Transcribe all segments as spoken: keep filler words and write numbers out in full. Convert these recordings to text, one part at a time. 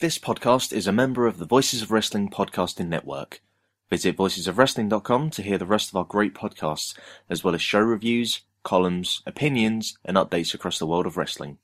This podcast is a member of the Voices of Wrestling podcasting network. Visit voices of wrestling dot com to hear the rest of our great podcasts, as well as show reviews, columns, opinions, and updates across the world of wrestling.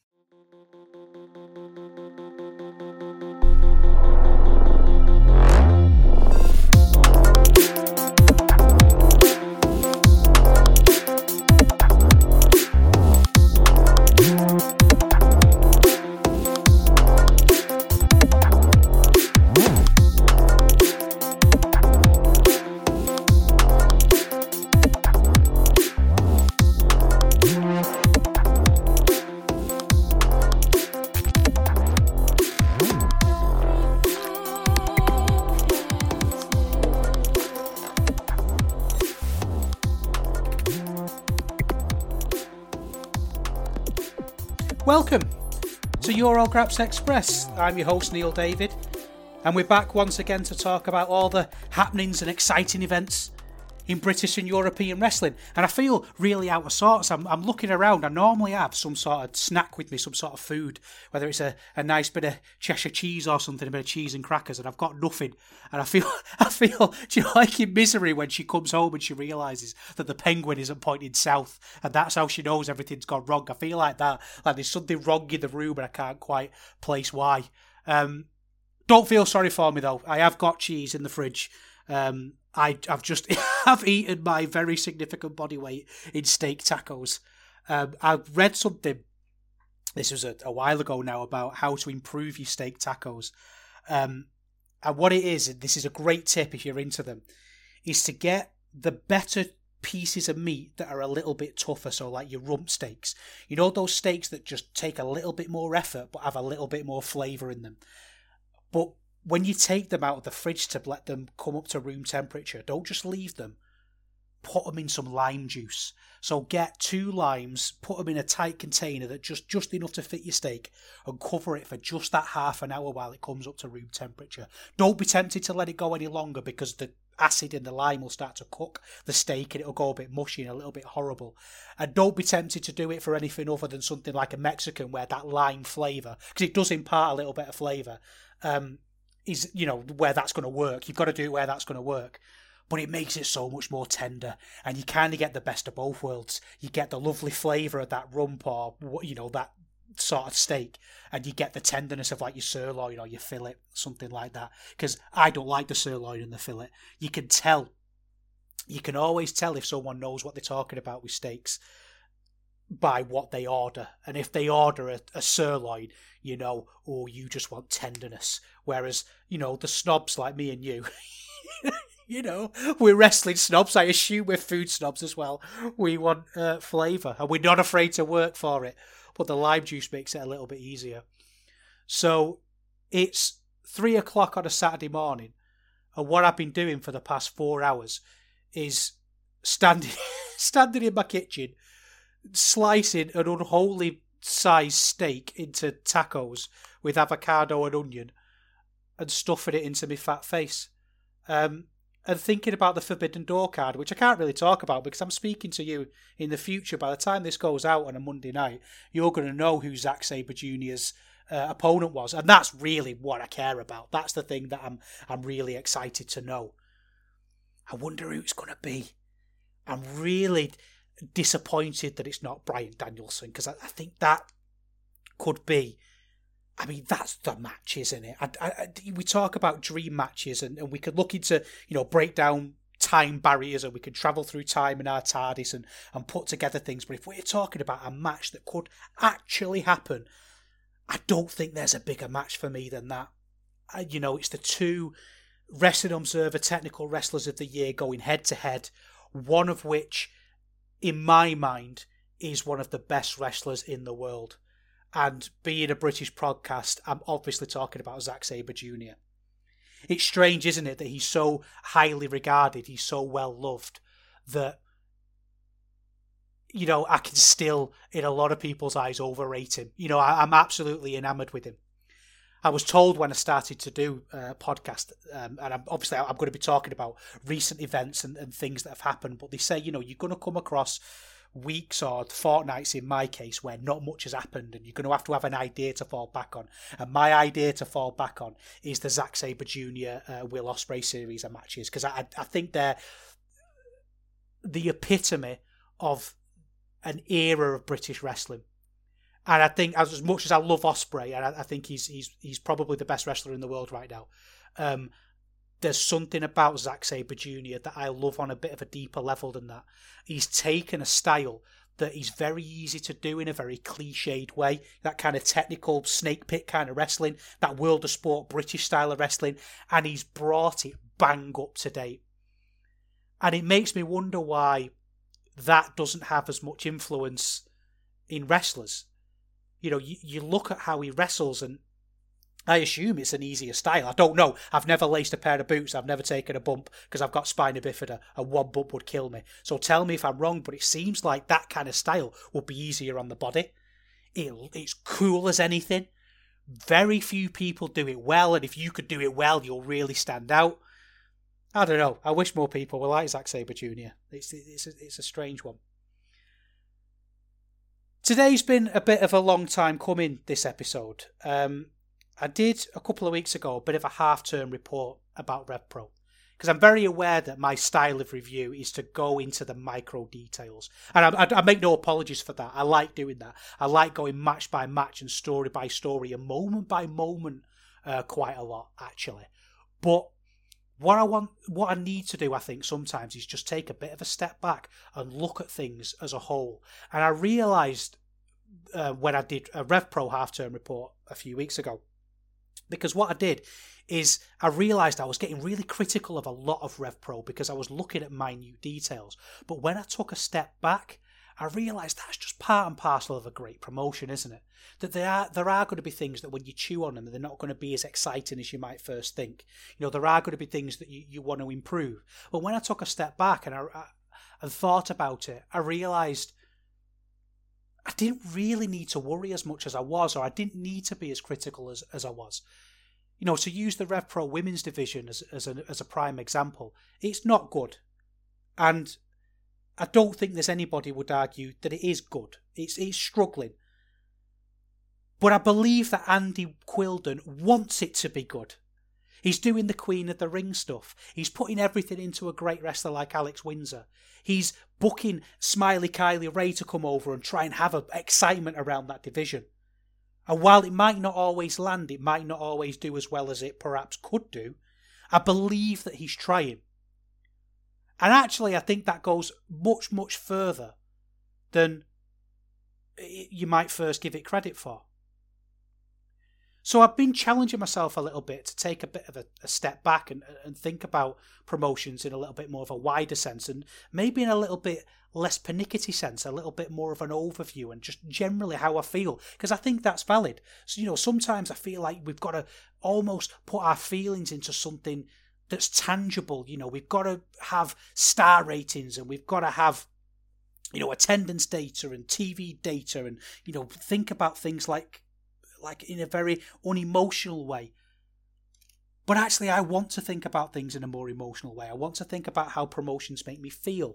Welcome to Eurograps Express. I'm your host Neil David, and we're back once again to talk about all the happenings and exciting events in British and European wrestling. And I feel really out of sorts. I'm, I'm looking around. I normally have some sort of snack with me, some sort of food, whether it's a, a nice bit of Cheshire cheese or something, a bit of cheese and crackers, and I've got nothing. And I feel, I feel, do you know, like in Misery when she comes home and she realises that the penguin isn't pointing south, and that's how she knows everything's gone wrong. I feel like that, like there's something wrong in the room and I can't quite place why. Um, don't feel sorry for me though. I have got cheese in the fridge. Um, I, I've just I've eaten my very significant body weight in steak tacos. Um, I read something, this was a, a while ago now, about how to improve your steak tacos. Um, and what it is, and this is a great tip if you're into them, is to get the better pieces of meat that are a little bit tougher, so like your rump steaks. You know those steaks that just take a little bit more effort but have a little bit more flavour in them. But when you take them out of the fridge to let them come up to room temperature, don't just leave them. Put them in some lime juice. So get two limes, put them in a tight container that just, just enough to fit your steak, and cover it for just that half an hour while it comes up to room temperature. Don't be tempted to let it go any longer, because the acid in the lime will start to cook the steak and it'll go a bit mushy and a little bit horrible. And don't be tempted to do it for anything other than something like a Mexican, where that lime flavour, because it does impart a little bit of flavour, um, is, you know, where that's going to work. You've got to do it where that's going to work. But it makes it so much more tender, and you kind of get the best of both worlds. You get the lovely flavour of that rump, or, you know, that sort of steak, and you get the tenderness of like your sirloin or your fillet, something like that. Because I don't like the sirloin and the fillet. You can tell, you can always tell if someone knows what they're talking about with steaks by what they order. And if they order a, a sirloin, you know, oh, you just want tenderness. Whereas, you know, the snobs like me and you, you know, we're wrestling snobs. I assume we're food snobs as well. We want uh, flavour, and we're not afraid to work for it. But the lime juice makes it a little bit easier. So it's three o'clock on a Saturday morning, and what I've been doing for the past four hours is standing, standing in my kitchen, slicing an unholy sized steak into tacos with avocado and onion, and stuffing it into my fat face. Um, and thinking about the Forbidden Door card, which I can't really talk about because I'm speaking to you in the future. By the time this goes out on a Monday night, you're going to know who Zack Sabre Junior's uh, opponent was. And that's really what I care about. That's the thing that I'm I'm really excited to know. I wonder who it's going to be. I'm really disappointed that it's not Bryan Danielson, because I, I think that could be, I mean, that's the match, isn't it? I, I, we talk about dream matches, and, and we could look into, you know, break down time barriers, and we could travel through time in our TARDIS and, and put together things. But if we're talking about a match that could actually happen, I don't think there's a bigger match for me than that. I, you know, it's the two Wrestling Observer Technical Wrestlers of the Year going head to head, one of which, in my mind, is one of the best wrestlers in the world. And being a British podcast, I'm obviously talking about Zack Sabre Junior It's strange, isn't it, that he's so highly regarded, he's so well loved, that, you know, I can still, in a lot of people's eyes, overrate him. You know, I, I'm absolutely enamoured with him. I was told when I started to do a podcast, um, and I'm, obviously I'm going to be talking about recent events and, and things that have happened, but they say, you know, you're going to come across weeks or fortnights in my case where not much has happened, and you're going to have to have an idea to fall back on. And my idea to fall back on is the Zack Sabre Junior Uh, Will Ospreay series of matches, because I, I think they're the epitome of an era of British wrestling. And I think, as, as much as I love Ospreay, and I, I think he's he's he's probably the best wrestler in the world right now, um, there's something about Zack Sabre Junior that I love on a bit of a deeper level than that. He's taken a style that is very easy to do in a very cliched way, that kind of technical snake pit kind of wrestling, that World of Sport British style of wrestling, and he's brought it bang up to date. And it makes me wonder why that doesn't have as much influence in wrestlers. You know, you, you look at how he wrestles, and I assume it's an easier style. I don't know. I've never laced a pair of boots. I've never taken a bump because I've got spina bifida, and one bump would kill me. So tell me if I'm wrong, but it seems like that kind of style would be easier on the body. It, it's cool as anything. Very few people do it well, and if you could do it well, you'll really stand out. I don't know. I wish more people were like Zack Sabre Junior It's, it's, a, it's a strange one. Today's been a bit of a long time coming, this episode. Um, I did, a couple of weeks ago, a bit of a half-term report about RevPro, because I'm very aware that my style of review is to go into the micro details. And I, I, I make no apologies for that. I like doing that. I like going match by match and story by story and moment by moment uh, quite a lot, actually. But what I want, what I need to do, I think, sometimes is just take a bit of a step back and look at things as a whole. And I realised uh, when I did a RevPro half-term report a few weeks ago, because what I did is I realised I was getting really critical of a lot of RevPro because I was looking at minute details. But when I took a step back, I realised that's just part and parcel of a great promotion, isn't it? That there are there are going to be things that when you chew on them, they're not going to be as exciting as you might first think. You know, there are going to be things that you, you want to improve. But when I took a step back and I, I and thought about it, I realised I didn't really need to worry as much as I was, or I didn't need to be as critical as, as I was. You know, to use the RevPro women's division as as a, as a prime example, it's not good. And I don't think there's anybody would argue that it is good. It's it's struggling. But I believe that Andy Quildan wants it to be good. He's doing the Queen of the Ring stuff. He's putting everything into a great wrestler like Alex Windsor. He's booking Smiley Kylie Ray to come over and try and have a excitement around that division. And while it might not always land, it might not always do as well as it perhaps could do, I believe that he's trying. And actually, I think that goes much, much further than you might first give it credit for. So I've been challenging myself a little bit to take a bit of a, a step back and, and think about promotions in a little bit more of a wider sense, and maybe in a little bit less pernickety sense, a little bit more of an overview and just generally how I feel, because I think that's valid. So, you know, sometimes I feel like we've got to almost put our feelings into something that's tangible. You know, we've got to have star ratings and we've got to have, you know, attendance data and T V data, and, you know, think about things like like in a very unemotional way. But actually, I want to think about things in a more emotional way. I want to think about how promotions make me feel.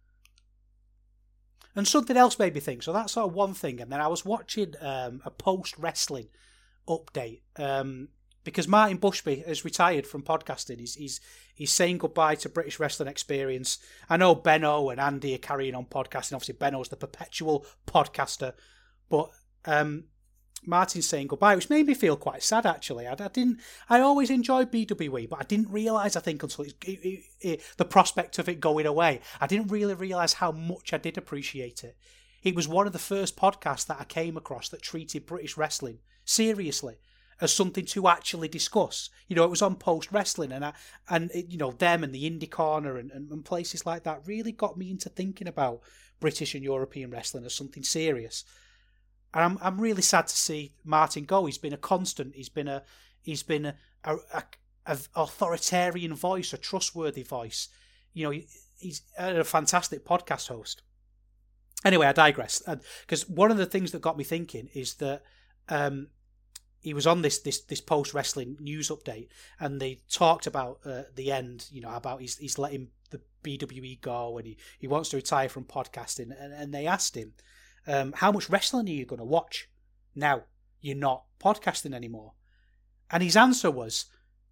And something else made me think. So that's sort of one thing. And then I was watching um, a post-wrestling update um, because Martin Bushby has retired from podcasting. He's, he's, he's saying goodbye to British Wrestling Experience. I know Benno and Andy are carrying on podcasting. Obviously, Benno's the perpetual podcaster. But Um, Martin's saying goodbye, which made me feel quite sad, actually. I, I didn't. I always enjoyed B W E, but I didn't realise, I think, until it, it, it, the prospect of it going away, I didn't really realise how much I did appreciate it. It was one of the first podcasts that I came across that treated British wrestling seriously as something to actually discuss. You know, it was on Post Wrestling, and I, and it, you know, them and the Indie Corner and, and, and places like that really got me into thinking about British and European wrestling as something serious. And I'm I'm really sad to see Martin go. He's been a constant. He's been a he's been a, a, a, a authoritarian voice, a trustworthy voice. You know, he, he's a fantastic podcast host. Anyway, I digress. Because one of the things that got me thinking is that um, he was on this this this post wrestling news update, and they talked about uh, the end. You know, about he's he's letting the B W E Go and he, he wants to retire from podcasting. And, and they asked him, um, how much wrestling are you going to watch now you're not podcasting anymore? And his answer was,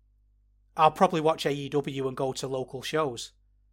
I'll probably watch A E W and go to local shows.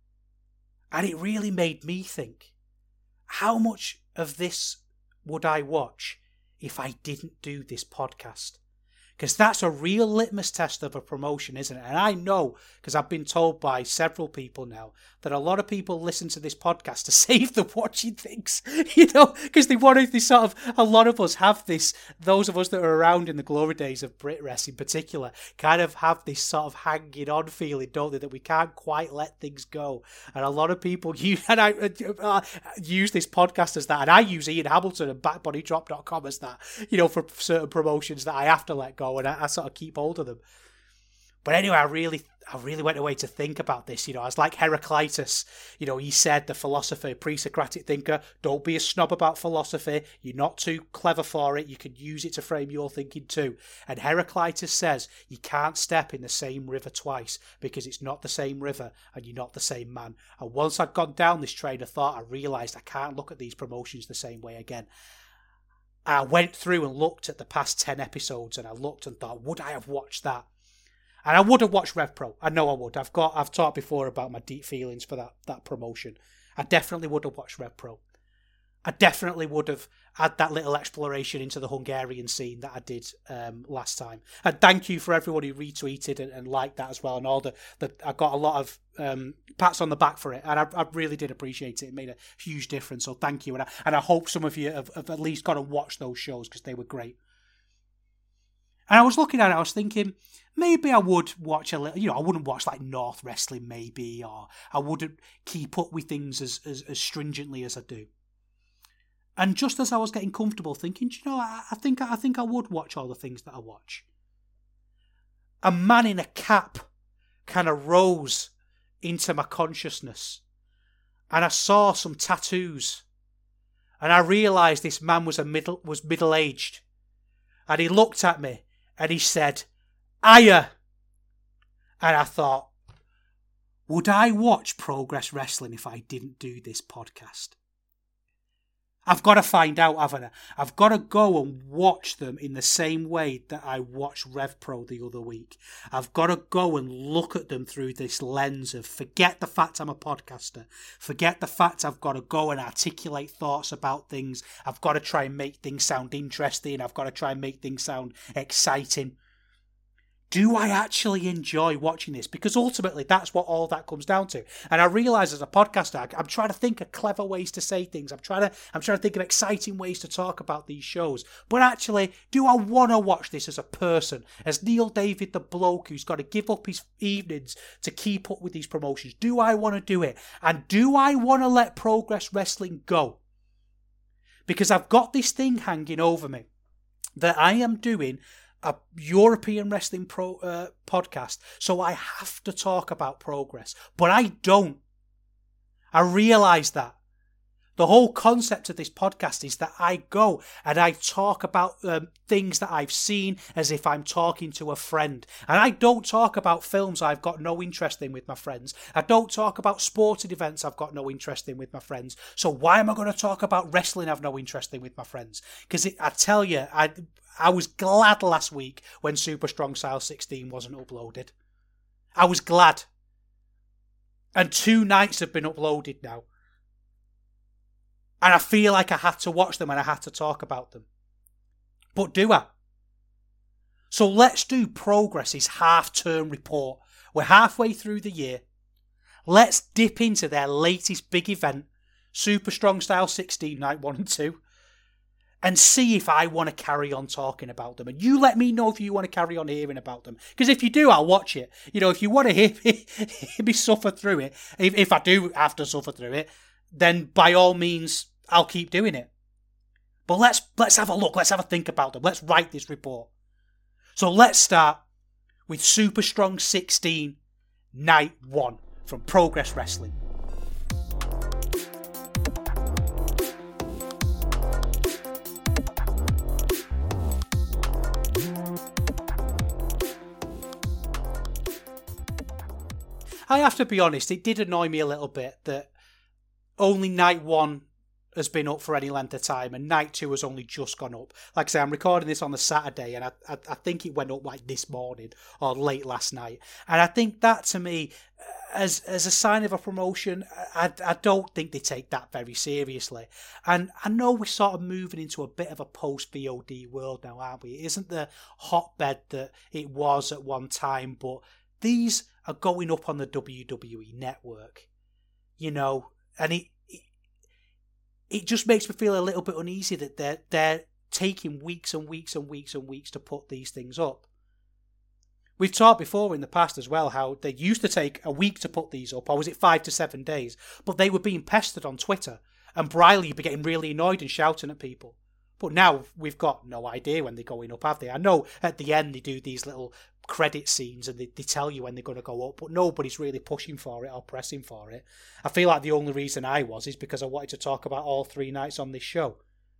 And it really made me think, how much of this would I watch if I didn't do this podcast? Because that's a real litmus test of a promotion, isn't it? And I know, because I've been told by several people now, that a lot of people listen to this podcast to save them watching things, you know, because they want to, they sort of, a lot of us have this, those of us that are around in the glory days of BritWres in particular, kind of have this sort of hanging on feeling, don't they, that we can't quite let things go. And a lot of people use, and I uh, use this podcast as that, and I use Ian Hamilton and back body drop dot com as that, you know, for certain promotions that I have to let go. And I, I sort of keep hold of them. But anyway, I really I really went away to think about this. You know, I was like Heraclitus. You know, he said, the philosopher, pre-Socratic thinker, don't be a snob about philosophy. You're not too clever for it. You can use it to frame your thinking too. And Heraclitus says, you can't step in the same river twice because it's not the same river and you're not the same man. And once I'd gone down this train of thought, I realised I can't look at these promotions the same way again. I went through and looked at the past ten episodes and I looked and thought, would I have watched that? And I would have watched RevPro. I know I would. I've got. I've talked before about my deep feelings for that, that promotion. I definitely would have watched RevPro. I definitely would have had that little exploration into the Hungarian scene that I did um, last time. And thank you for everyone who retweeted and, and liked that as well. And all the, the I got a lot of um, pats on the back for it. And I, I really did appreciate it. It made a huge difference. So thank you. And I, and I hope some of you have, have at least got to watch those shows because they were great. And I was looking at it, I was thinking, maybe I would watch a little, you know, I wouldn't watch like North Wrestling maybe, or I wouldn't keep up with things as, as, as stringently as I do. And just as I was getting comfortable thinking, you know, I, I think I think I would watch all the things that I watch. A man in a cap kind of rose into my consciousness. And I saw some tattoos. And I realised this man was a middle was middle-aged. And he looked at me and he said, "Aya." And I thought, would I watch Progress Wrestling if I didn't do this podcast? I've got to find out, haven't I? I've got to go and watch them in the same way that I watched RevPro the other week. I've got to go and look at them through this lens of forget the fact I'm a podcaster. Forget the fact I've got to go and articulate thoughts about things. I've got to try and make things sound interesting. I've got to try and make things sound exciting. Do I actually enjoy watching this? Because ultimately, that's what all that comes down to. And I realise as a podcaster, I'm trying to think of clever ways to say things. I'm trying to, I'm trying to think of exciting ways to talk about these shows. But actually, do I want to watch this as a person? As Neil David, the bloke who's got to give up his evenings to keep up with these promotions? Do I want to do it? And do I want to let Progress Wrestling go? Because I've got this thing hanging over me that I am doing a European Wrestling Pro uh, podcast, so I have to talk about Progress, but I don't. I realise that. The whole concept of this podcast is that I go and I talk about um, things that I've seen as if I'm talking to a friend. And I don't talk about films I've got no interest in with my friends. I don't talk about sporting events I've got no interest in with my friends. So why am I going to talk about wrestling I've no interest in with my friends? Because I tell you, I I was glad last week when Super Strong Style sixteen wasn't uploaded. I was glad. And two nights have been uploaded now. And I feel like I had to watch them and I had to talk about them. But do I? So let's do Progress's half-term report. We're halfway through the year. Let's dip into their latest big event, Super Strong Style sixteen, Night one and two, and see if I want to carry on talking about them. And you let me know if you want to carry on hearing about them. Because if you do, I'll watch it. You know, if you want to hear me, hear me suffer through it, if, if I do have to suffer through it, then by all means, I'll keep doing it. But let's let's have a look. Let's have a think about them. Let's write this report. So let's start with Super Strong sixteen, Night one from Progress Wrestling. I have to be honest, it did annoy me a little bit that only night one has been up for any length of time, and night two has only just gone up. Like I say, I'm recording this on the Saturday, and I, I, I think it went up like this morning or late last night. And I think that, to me, as as a sign of a promotion, I, I don't think they take that very seriously. And I know we're sort of moving into a bit of a post-V O D world now, aren't we? It isn't the hotbed that it was at one time, but these are going up on the W W E network, you know, and it It just makes me feel a little bit uneasy that they're, they're taking weeks and weeks and weeks and weeks to put these things up. We've talked before in the past as well how they used to take a week to put these up, or was it five to seven days? But they were being pestered on Twitter, and Briley would be getting really annoyed and shouting at people. But now we've got no idea when they're going up, have they? I know at the end they do these little credit scenes and they, they tell you when they're going to go up, but nobody's really pushing for it or pressing for it. I feel like the only reason I was is because I wanted to talk about all three nights on this show.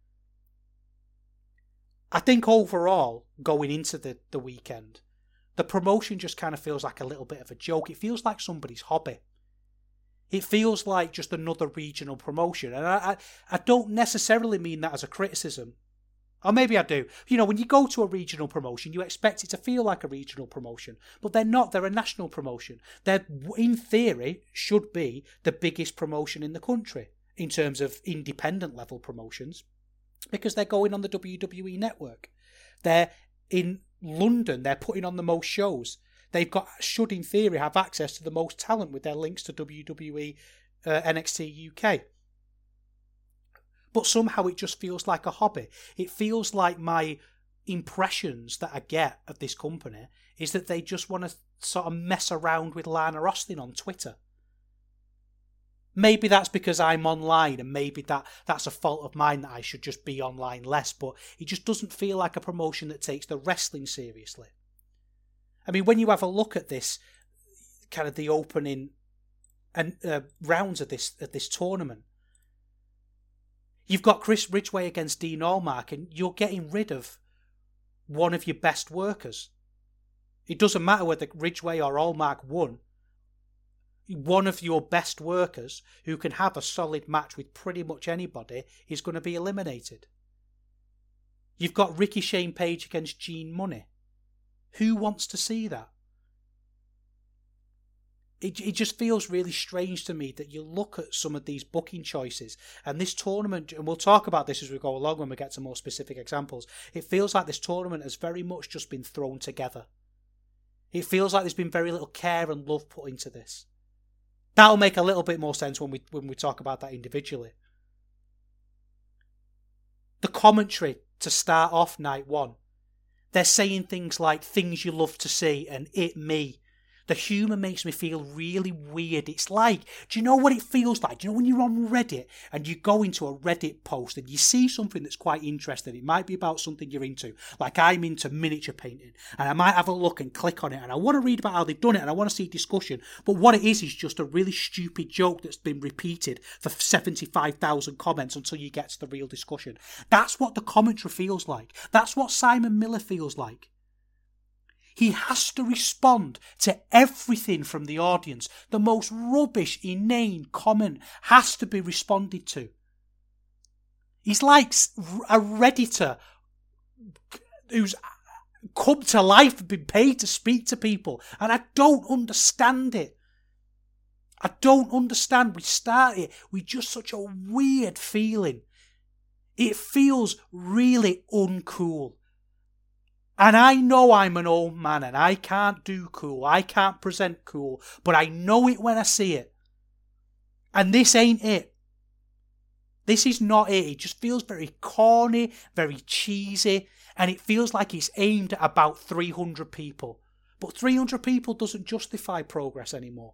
I think overall, going into the, the weekend, the promotion just kind of feels like a little bit of a joke. It feels like somebody's hobby. It feels like just another regional promotion. And I, I, I don't necessarily mean that as a criticism. Or maybe I do. You know, when you go to a regional promotion, you expect it to feel like a regional promotion. But they're not. They're a national promotion. They're, in theory, should be the biggest promotion in the country in terms of independent level promotions, because they're going on the W W E network. They're in London. They're putting on the most shows. They've got, should in theory have access to the most talent with their links to W W E, uh, N X T U K. But somehow it just feels like a hobby. It feels like my impressions that I get of this company is that they just want to sort of mess around with Lana Austin on Twitter. Maybe that's because I'm online, and maybe that, that's a fault of mine that I should just be online less, but it just doesn't feel like a promotion that takes the wrestling seriously. I mean, when you have a look at this, kind of the opening and uh, rounds of this of this tournament, you've got Chris Ridgway against Dean Allmark, and you're getting rid of one of your best workers. It doesn't matter whether Ridgway or Allmark won. One of your best workers, who can have a solid match with pretty much anybody, is going to be eliminated. You've got Ricky Shane Page against Gene Money. Who wants to see that? It, it just feels really strange to me that you look at some of these booking choices and this tournament, and we'll talk about this as we go along when we get to more specific examples. It feels like this tournament has very much just been thrown together. It feels like there's been very little care and love put into this. That'll make a little bit more sense when we when we talk about that individually. The commentary to start off night one, they're saying things like "things you love to see" and "it me." The humour makes me feel really weird. It's like, do you know what it feels like? Do you know when you're on Reddit and you go into a Reddit post and you see something that's quite interesting? It might be about something you're into. Like I'm into miniature painting, and I might have a look and click on it, and I want to read about how they've done it, and I want to see discussion. But what it is is just a really stupid joke that's been repeated for seventy-five thousand comments until you get to the real discussion. That's what the commentary feels like. That's what Simon Miller feels like. He has to respond to everything from the audience. The most rubbish, inane comment has to be responded to. He's like a Redditor who's come to life and been paid to speak to people. And I don't understand it. I don't understand. We started with just such a weird feeling. It feels really uncool. And I know I'm an old man and I can't do cool. I can't present cool. But I know it when I see it. And this ain't it. This is not it. It just feels very corny, very cheesy. And it feels like it's aimed at about three hundred people. But three hundred people doesn't justify progress anymore.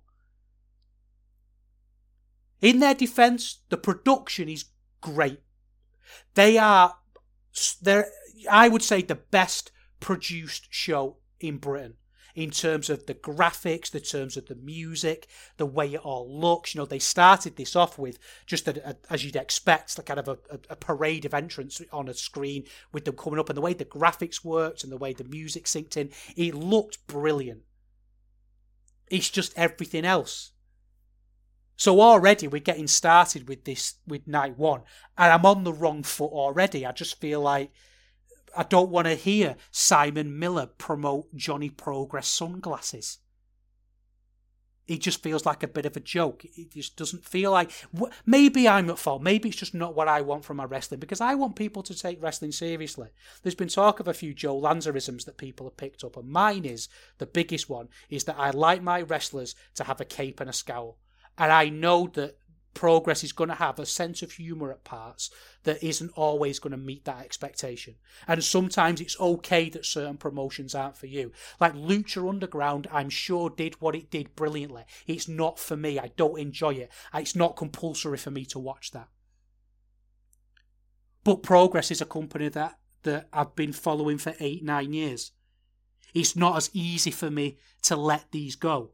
In their defence, the production is great. They are, they're, I would say, the best produced show in Britain in terms of the graphics, the terms of the music, the way it all looks. You know, they started this off with just a, a, as you'd expect, like kind of a, a, a parade of entrance on a screen with them coming up, and the way the graphics worked and the way the music synced in, it looked brilliant. It's just everything else. So already we're getting started with this, with night one, and I'm on the wrong foot already. I just feel like I don't want to hear Simon Miller promote Johnny Progress sunglasses. It just feels like a bit of a joke. It just doesn't feel like... Maybe I'm at fault. Maybe it's just not what I want from my wrestling, because I want people to take wrestling seriously. There's been talk of a few Joe Lanzarisms that people have picked up, and mine is, the biggest one, is that I like my wrestlers to have a cape and a scowl. And I know that Progress is going to have a sense of humour at parts that isn't always going to meet that expectation. And sometimes it's okay that certain promotions aren't for you. Like Lucha Underground, I'm sure did what it did brilliantly. It's not for me. I don't enjoy it. It's not compulsory for me to watch that. But Progress is a company that, that I've been following for eight, nine years. It's not as easy for me to let these go.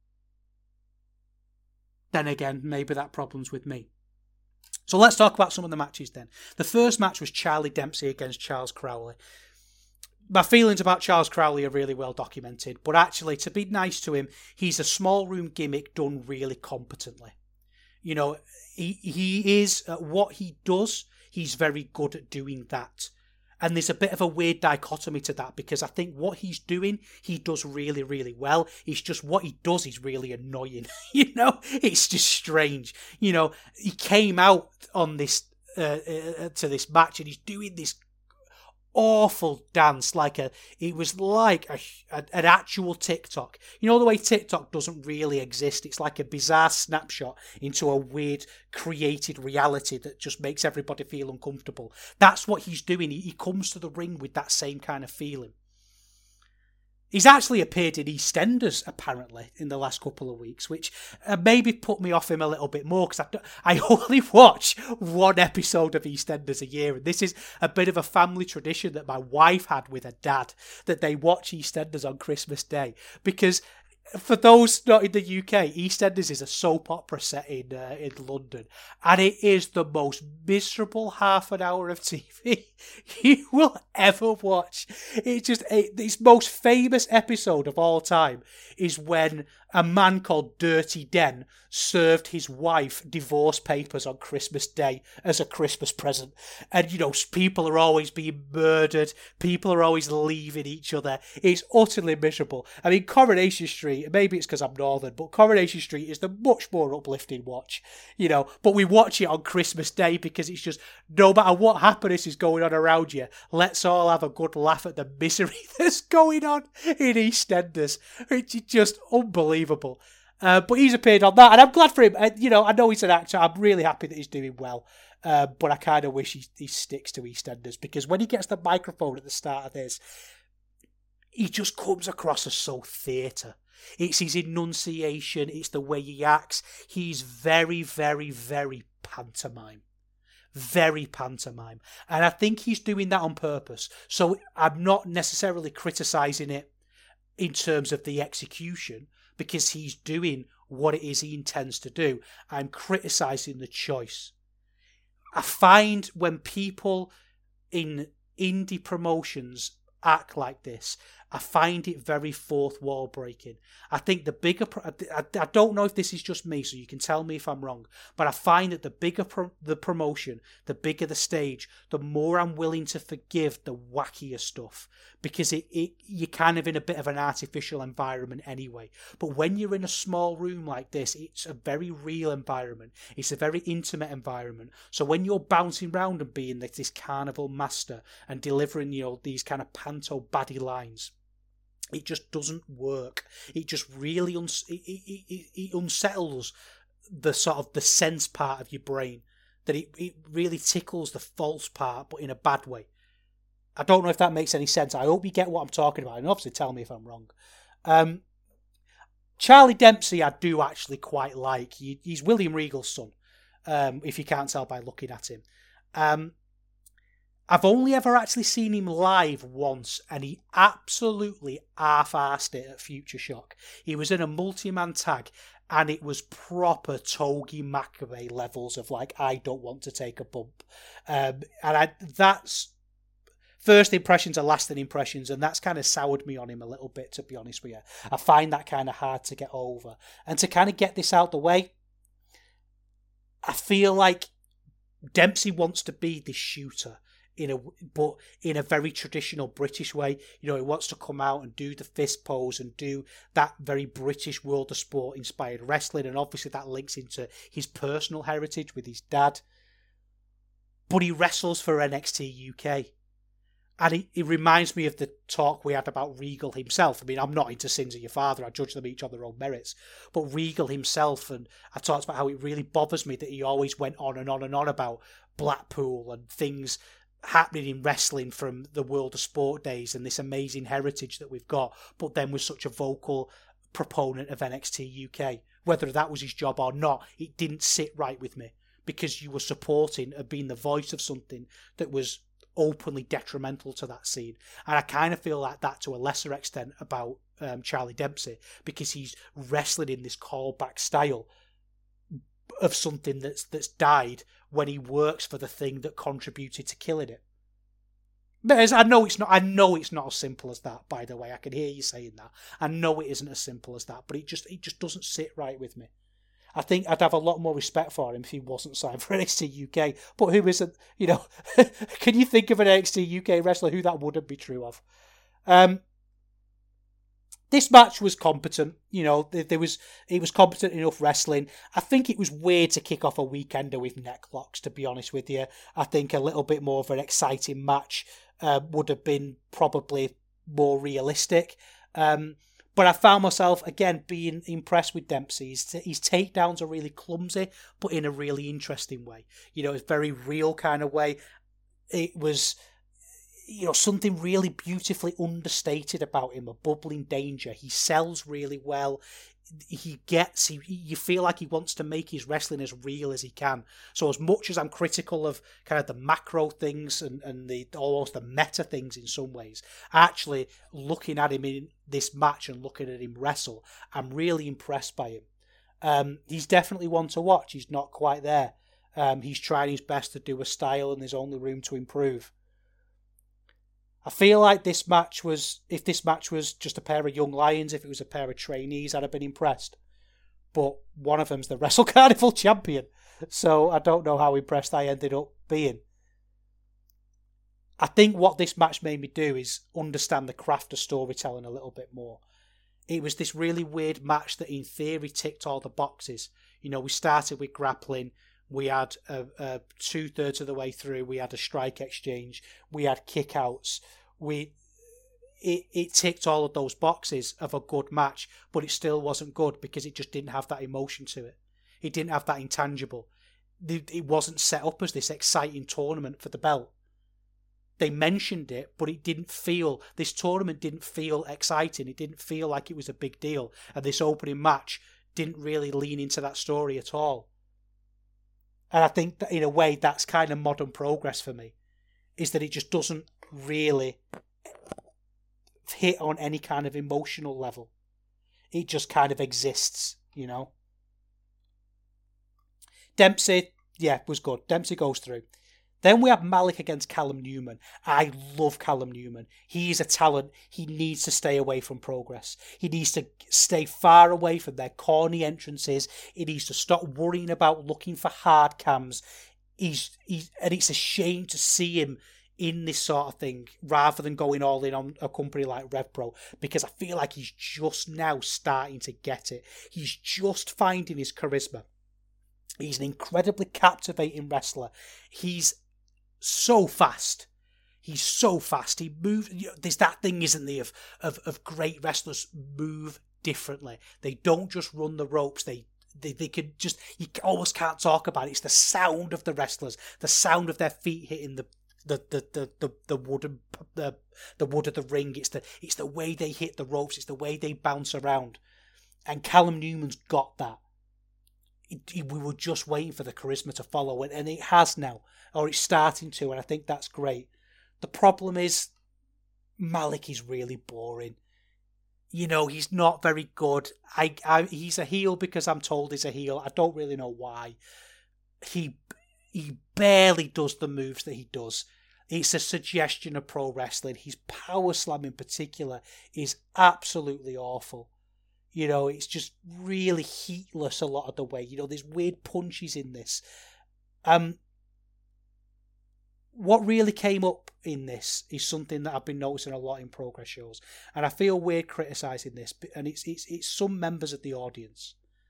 Then again, maybe that problem's with me. So let's talk about some of the matches then. The first match was Charlie Dempsey against Charles Crowley. My feelings about Charles Crowley are really well documented, but actually, to be nice to him, he's a small room gimmick done really competently. You know, he, he is, at what he does, he's very good at doing that. And there's a bit of a weird dichotomy to that, because I think what he's doing, he does really, really well. It's just what he does is really annoying. You know, it's just strange. You know, he came out on this, uh, uh, to this match, and he's doing this awful dance, like a, it was like a, a, an actual TikTok. You know the way TikTok doesn't really exist? It's like a bizarre snapshot into a weird created reality that just makes everybody feel uncomfortable. That's what he's doing. He, he comes to the ring with that same kind of feeling. He's actually appeared in EastEnders, apparently, in the last couple of weeks, which uh, maybe put me off him a little bit more, because I, I only watch one episode of EastEnders a year, and this is a bit of a family tradition that my wife had with her dad, that they watch EastEnders on Christmas Day, because... For those not in the U K, EastEnders is a soap opera set in uh, in London, and it is the most miserable half an hour of T V you will ever watch. It's just it, its most famous episode of all time is when a man called Dirty Den served his wife divorce papers on Christmas Day as a Christmas present. And, you know, people are always being murdered. People are always leaving each other. It's utterly miserable. I mean, Coronation Street, maybe it's because I'm northern, but Coronation Street is the much more uplifting watch, you know. But we watch it on Christmas Day because it's just, no matter what happiness is going on around you, let's all have a good laugh at the misery that's going on in EastEnders. It's just unbelievable. Uh, but he's appeared on that, and I'm glad for him. Uh, you know, I know he's an actor. I'm really happy that he's doing well. Uh, but I kind of wish he, he sticks to EastEnders, because when he gets the microphone at the start of this, he just comes across as so theatre. It's his enunciation. It's the way he acts. He's very, very, very pantomime. Very pantomime. And I think he's doing that on purpose. So I'm not necessarily criticising it in terms of the execution, because he's doing what it is he intends to do. I'm criticising the choice. I find when people in indie promotions act like this, I find it very fourth wall breaking. I think the bigger... Pro- I, I don't know if this is just me, so you can tell me if I'm wrong, but I find that the bigger pro- the promotion, the bigger the stage, the more I'm willing to forgive the wackier stuff, because it, it you're kind of in a bit of an artificial environment anyway. But when you're in a small room like this, it's a very real environment. It's a very intimate environment. So when you're bouncing around and being like this carnival master and delivering, you know, these kind of panto baddie lines, it just doesn't work. It just really uns- it, it, it, it unsettles the sort of the sense part of your brain. That it, it really tickles the false part, but in a bad way. I don't know if that makes any sense. I hope you get what I'm talking about, and obviously tell me if I'm wrong. Um, Charlie Dempsey I do actually quite like. He, he's William Regal's son, um, if you can't tell by looking at him. Um, I've only ever actually seen him live once, and he absolutely half-arsed it at Future Shock. He was in a multi-man tag, and it was proper Togi Makabe levels of, like, I don't want to take a bump. Um, and I, that's... first impressions are lasting impressions, and that's kind of soured me on him a little bit, to be honest with you. I find that kind of hard to get over. And to kind of get this out the way, I feel like Dempsey wants to be this shooter, in a but in a very traditional British way. You know, he wants to come out and do the fist pose and do that very British World of Sport inspired wrestling, and obviously that links into his personal heritage with his dad. But he wrestles for N X T U K. And it, it reminds me of the talk we had about Regal himself. I mean, I'm not into Sins of Your Father. I judge them each on their own merits. But Regal himself, and I talked about how it really bothers me that he always went on and on and on about Blackpool and things happening in wrestling from the World of Sport days and this amazing heritage that we've got, but then was such a vocal proponent of N X T U K. Whether that was his job or not, it didn't sit right with me, because you were supporting or being the voice of something that was openly detrimental to that scene. And I kind of feel like that to a lesser extent about um, Charlie Dempsey, because he's wrestling in this callback style of something that's that's died when he works for the thing that contributed to killing it. But I know it's not. I know it's not as simple as that. By the way, I can hear you saying that. I know it isn't as simple as that, but it just it just doesn't sit right with me. I think I'd have a lot more respect for him if he wasn't signed for N X T U K. But who isn't? You know, can you think of an N X T U K wrestler who that wouldn't be true of? Um, this match was competent. You know, there was it was competent enough wrestling. I think it was weird to kick off a weekender with neck locks, to be honest with you. I think a little bit more of an exciting match uh, would have been probably more realistic. Um, But I found myself, again, being impressed with Dempsey. His, his takedowns are really clumsy, but in a really interesting way. You know, it's a very real kind of way. It was, you know, something really beautifully understated about him, a bubbling danger. He sells really well. He gets, he, you feel like he wants to make his wrestling as real as he can. So as much as I'm critical of kind of the macro things and, and the almost the meta things in some ways, actually looking at him in this match and looking at him wrestle, I'm really impressed by him. Um, he's definitely one to watch. He's not quite there. Um, he's trying his best to do a style, and there's only room to improve. I feel like this match was, if this match was just a pair of young lions, if it was a pair of trainees, I'd have been impressed. But one of them's the Wrestle Carnival champion, so I don't know how impressed I ended up being. I think what this match made me do is understand the craft of storytelling a little bit more. It was this really weird match that in theory ticked all the boxes. You know, we started with grappling. We had uh, uh, two-thirds of the way through, we had a strike exchange. We had kickouts. We it, it ticked all of those boxes of a good match, but it still wasn't good because it just didn't have that emotion to it. It didn't have that intangible. It wasn't set up as this exciting tournament for the belt. They mentioned it, but it didn't feel, this tournament didn't feel exciting. It didn't feel like it was a big deal. And this opening match didn't really lean into that story at all. And I think that in a way that's kind of modern progress for me, is that it just doesn't really hit on any kind of emotional level. It just kind of exists, you know. Dempsey, yeah, was good. Dempsey goes through. Then we have Malik against Callum Newman. I love Callum Newman. He's a talent. He needs to stay away from Progress. He needs to stay far away from their corny entrances. He needs to stop worrying about looking for hard cams. He's, he's and it's a shame to see him in this sort of thing rather than going all in on a company like RevPro, because I feel like he's just now starting to get it. He's just finding his charisma. He's an incredibly captivating wrestler. He's so fast. He's so fast. He moves. You know, there's that thing, isn't there, of, of of great wrestlers move differently. They don't just run the ropes. They they they can just, you almost can't talk about it. It's the sound of the wrestlers, the sound of their feet hitting the the the the the, the wooden the the wood of the ring. It's the it's the way they hit the ropes. It's the way they bounce around. And Callum Newman's got that. We were just waiting for the charisma to follow it, and it has now, or it's starting to, and I think that's great. The problem is Malik is really boring. You know, he's not very good. I, I he's a heel because I'm told he's a heel. I don't really know why. He he barely does the moves that he does. It's a suggestion of pro wrestling. His power slam in particular is absolutely awful. You know, it's just really heatless a lot of the way. You know, there's weird punches in this. Um, what really came up in this is something that I've been noticing a lot in Progress shows, and I feel weird criticising this, and it's it's it's some members of the audience.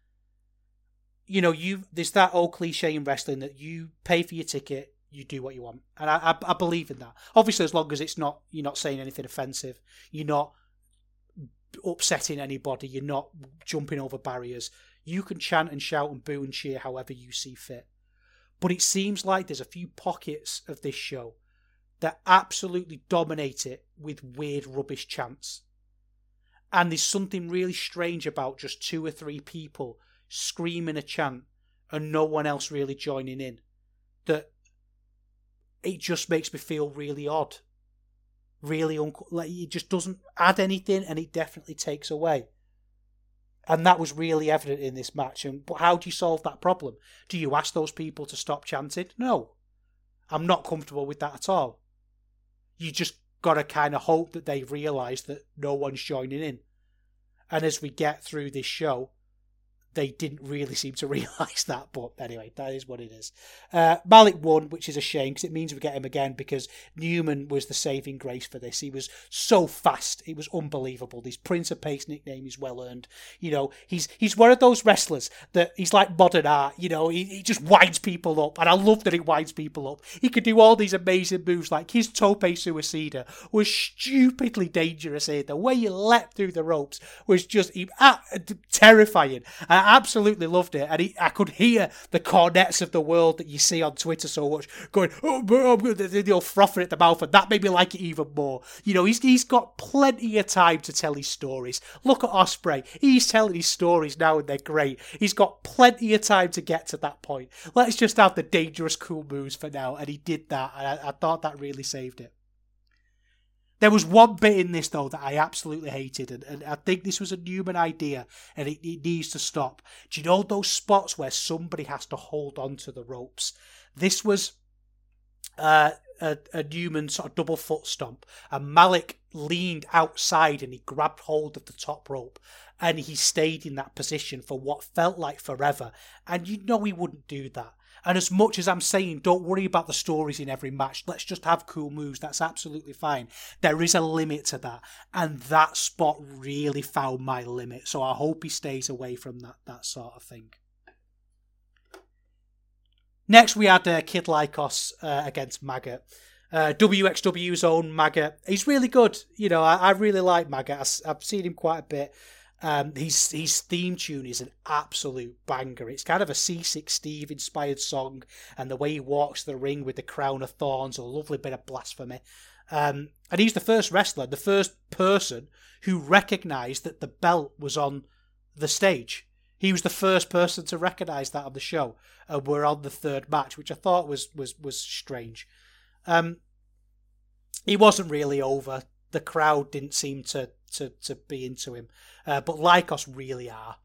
You know, you there's that old cliche in wrestling that you pay for your ticket, you do what you want, and I, I I believe in that. Obviously, as long as it's not you're not saying anything offensive, you're not upsetting anybody, you're not jumping over barriers. You can chant and shout and boo and cheer however you see fit. But it seems like there's a few pockets of this show that absolutely dominate it with weird rubbish chants. And there's something really strange about just two or three people screaming a chant and no one else really joining in. That it just makes me feel really odd. Really, un- like it just doesn't add anything, and it definitely takes away. And that was really evident in this match. And but how do you solve that problem? Do you ask those people to stop chanting? No. I'm not comfortable with that at all. You just got to kind of hope that they realise that no one's joining in. And as we get through this show, they didn't really seem to realise that. But anyway, that is what it is. Uh, Malik won, which is a shame because it means we get him again, because Newman was the saving grace for this. He was so fast. It was unbelievable. This Prince of Pace nickname is well earned. You know, he's he's one of those wrestlers that he's like modern art. You know, he, he just winds people up. And I love that he winds people up. He could do all these amazing moves. Like his Tope Suicida was stupidly dangerous here. The way he leapt through the ropes was just he, uh, terrifying. And I absolutely loved it, and he, I could hear the cornets of the world that you see on Twitter so much going, oh, oh, oh, they'll frothing at the mouth, and that made me like it even more. You know, he's he's got plenty of time to tell his stories. Look at Ospreay, he's telling his stories now, and they're great. He's got plenty of time to get to that point. Let's just have the dangerous cool moves for now, and he did that, and I, I thought that really saved it. There was one bit in this, though, that I absolutely hated, and, and I think this was a Newman idea, and it, it needs to stop. Do you know those spots where somebody has to hold on to the ropes? This was uh, a, a Newman sort of double foot stomp, and Malik leaned outside and he grabbed hold of the top rope, and he stayed in that position for what felt like forever, and you know he wouldn't do that. And as much as I'm saying, don't worry about the stories in every match, let's just have cool moves, that's absolutely fine. There is a limit to that. And that spot really found my limit. So I hope he stays away from that, that sort of thing. Next, we had uh, Kid Lycos uh, against Maggot. Uh, W X W's own Maggot. He's really good. You know, I, I really like Maggot. I, I've seen him quite a bit. Um, his his theme tune is an absolute banger. It's kind of a C six Steve inspired song, and the way he walks the ring with the crown of thorns, a lovely bit of blasphemy. Um, and he's the first wrestler, the first person who recognised that the belt was on the stage. He was the first person to recognise that on the show, and we're on the third match, which I thought was was was strange. Um, he wasn't really over. The crowd didn't seem to to, to be into him. Uh, but Lycos really are.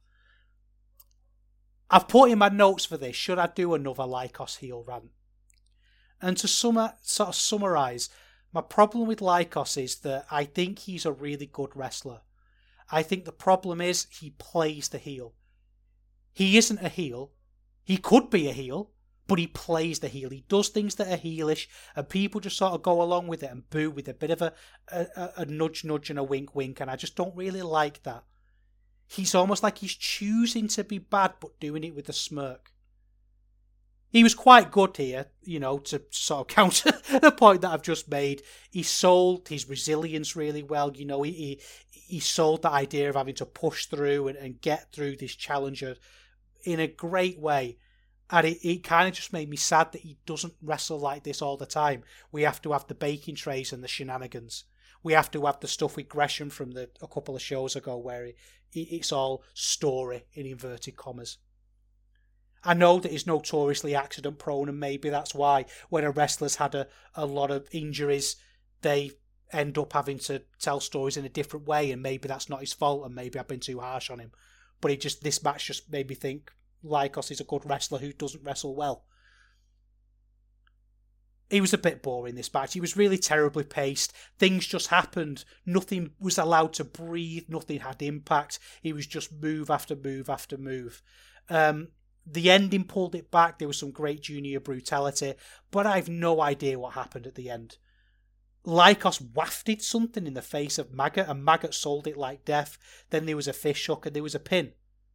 I've put in my notes for this, should I do another Lycos heel rant? And to sum, sort of summarise, my problem with Lycos is that I think he's a really good wrestler. I think the problem is he plays the heel. He isn't a heel. He could be a heel, but he plays the heel. He does things that are heelish, and people just sort of go along with it and boo with a bit of a, a, a nudge nudge and a wink wink, and I just don't really like that. He's almost like he's choosing to be bad, but doing it with a smirk. He was quite good here, you know, to sort of counter the point that I've just made. He sold his resilience really well. You know, he he, he sold the idea of having to push through and, and get through this challenger in a great way. And it, it kind of just made me sad that he doesn't wrestle like this all the time. We have to have the baking trays and the shenanigans. We have to have the stuff with Gresham from the a couple of shows ago where it, it, it's all story in inverted commas. I know that he's notoriously accident prone, and maybe that's why when a wrestler's had a, a lot of injuries, they end up having to tell stories in a different way, and maybe that's not his fault, and maybe I've been too harsh on him. But it just this match just made me think Lycos is a good wrestler who doesn't wrestle well. he was a bit boring, this match. He was really terribly paced. Things just happened. Nothing was allowed to breathe. Nothing had impact. He was just move after move after move. Um, the ending pulled it back. There was some great junior brutality, but I've no idea what happened at the end. Lykos wafted something in the face of Maggot, and Maggot sold it like death. Then there was a fish hook, and there was a pin.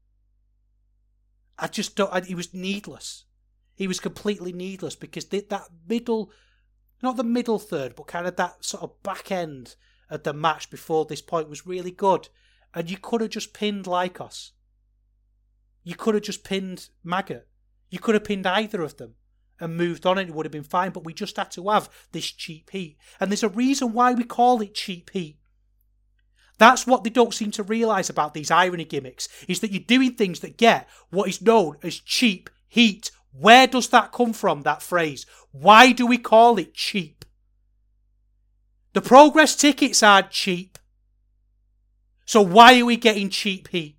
I just don't... I, it was needless. He was completely needless because that middle, not the middle third, but kind of that sort of back end of the match before this point was really good. And you could have just pinned Lykos. You could have just pinned Maggot. You could have pinned either of them and moved on and it would have been fine. But we just had to have this cheap heat. And there's a reason why we call it cheap heat. That's what they don't seem to realise about these irony gimmicks, is that you're doing things that get what is known as cheap heat. Where does that come from, that phrase? Why do we call it cheap? The Progress tickets aren't cheap. So why are we getting cheap heat?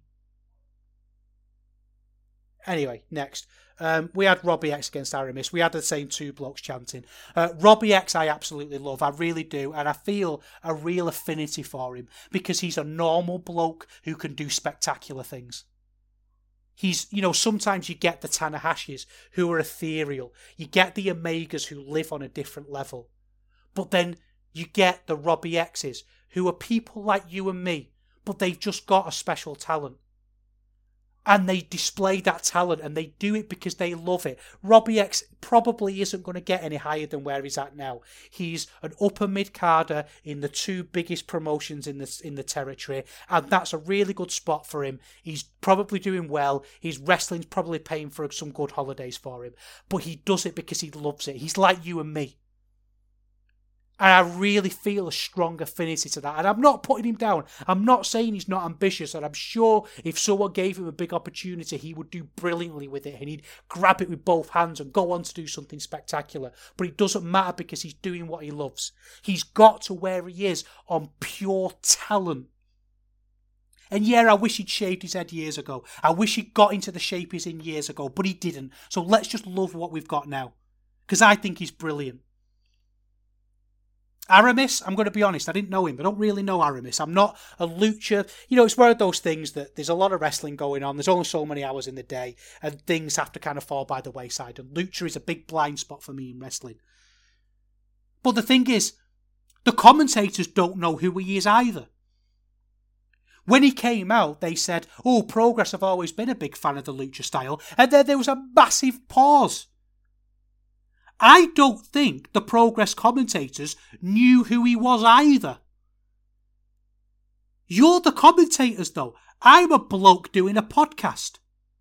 Anyway, next. Um, we had Robbie X against Aramis. We had the same two blokes chanting. Uh, Robbie X I absolutely love. I really do. And I feel a real affinity for him because he's a normal bloke who can do spectacular things. He's, you know, sometimes you get the Tanahashis who are ethereal. You get the Omegas who live on a different level. But then you get the Robbie X's who are people like you and me, but they've just got a special talent. And they display that talent and they do it because they love it. Robbie X probably isn't going to get any higher than where he's at now. He's an upper mid-carder in the two biggest promotions in the, in the territory. And that's a really good spot for him. He's probably doing well. His wrestling's probably paying for some good holidays for him. But he does it because he loves it. He's like you and me. And I really feel a strong affinity to that. And I'm not putting him down. I'm not saying he's not ambitious. And I'm sure if someone gave him a big opportunity, he would do brilliantly with it. And he'd grab it with both hands and go on to do something spectacular. But it doesn't matter because he's doing what he loves. He's got to where he is on pure talent. And yeah, I wish he'd shaved his head years ago. I wish he'd got into the shape he's in years ago. But he didn't. So let's just love what we've got now. Because I think he's brilliant. Aramis, I'm going to be honest, I didn't know him. I don't really know Aramis. I'm not a lucha. You know, it's one of those things that there's a lot of wrestling going on. There's only so many hours in the day and things have to kind of fall by the wayside. And lucha is a big blind spot for me in wrestling. But the thing is, the commentators don't know who he is either. When he came out, they said, oh, Progress have always been a big fan of the lucha style. And then there was a massive pause. I don't think the Progress commentators knew who he was either. You're the commentators, though. I'm a bloke doing a podcast.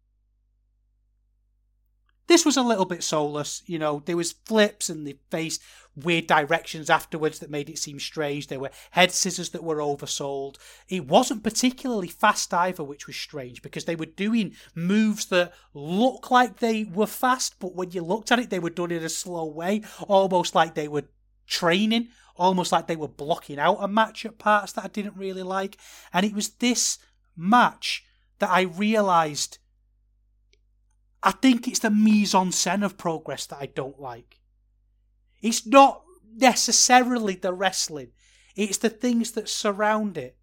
This was a little bit soulless, you know, there was flips and they faced weird directions afterwards that made it seem strange. There were head scissors that were oversold. It wasn't particularly fast either, which was strange because they were doing moves that looked like they were fast, but when you looked at it, they were done in a slow way, almost like they were training, almost like they were blocking out a match at parts that I didn't really like. And it was this match that I realised I think it's the mise-en-scène of Progress that I don't like. It's not necessarily the wrestling. It's the things that surround it.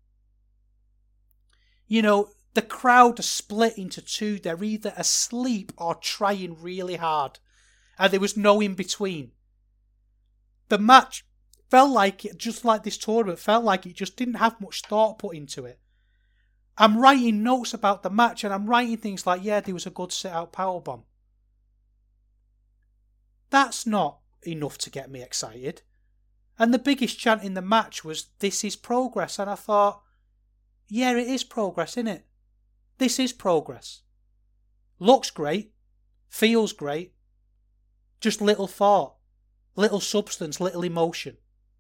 You know, the crowd are split into two. They're either asleep or trying really hard. And there was no in-between. The match felt like it, just like this tournament, felt like it just didn't have much thought put into it. I'm writing notes about the match and I'm writing things like, yeah, there was a good sit-out powerbomb. That's not enough to get me excited. And the biggest chant in the match was, this is Progress. And I thought, yeah, it is Progress, isn't it? This is Progress. Looks great. Feels great. Just little thought. Little substance, little emotion.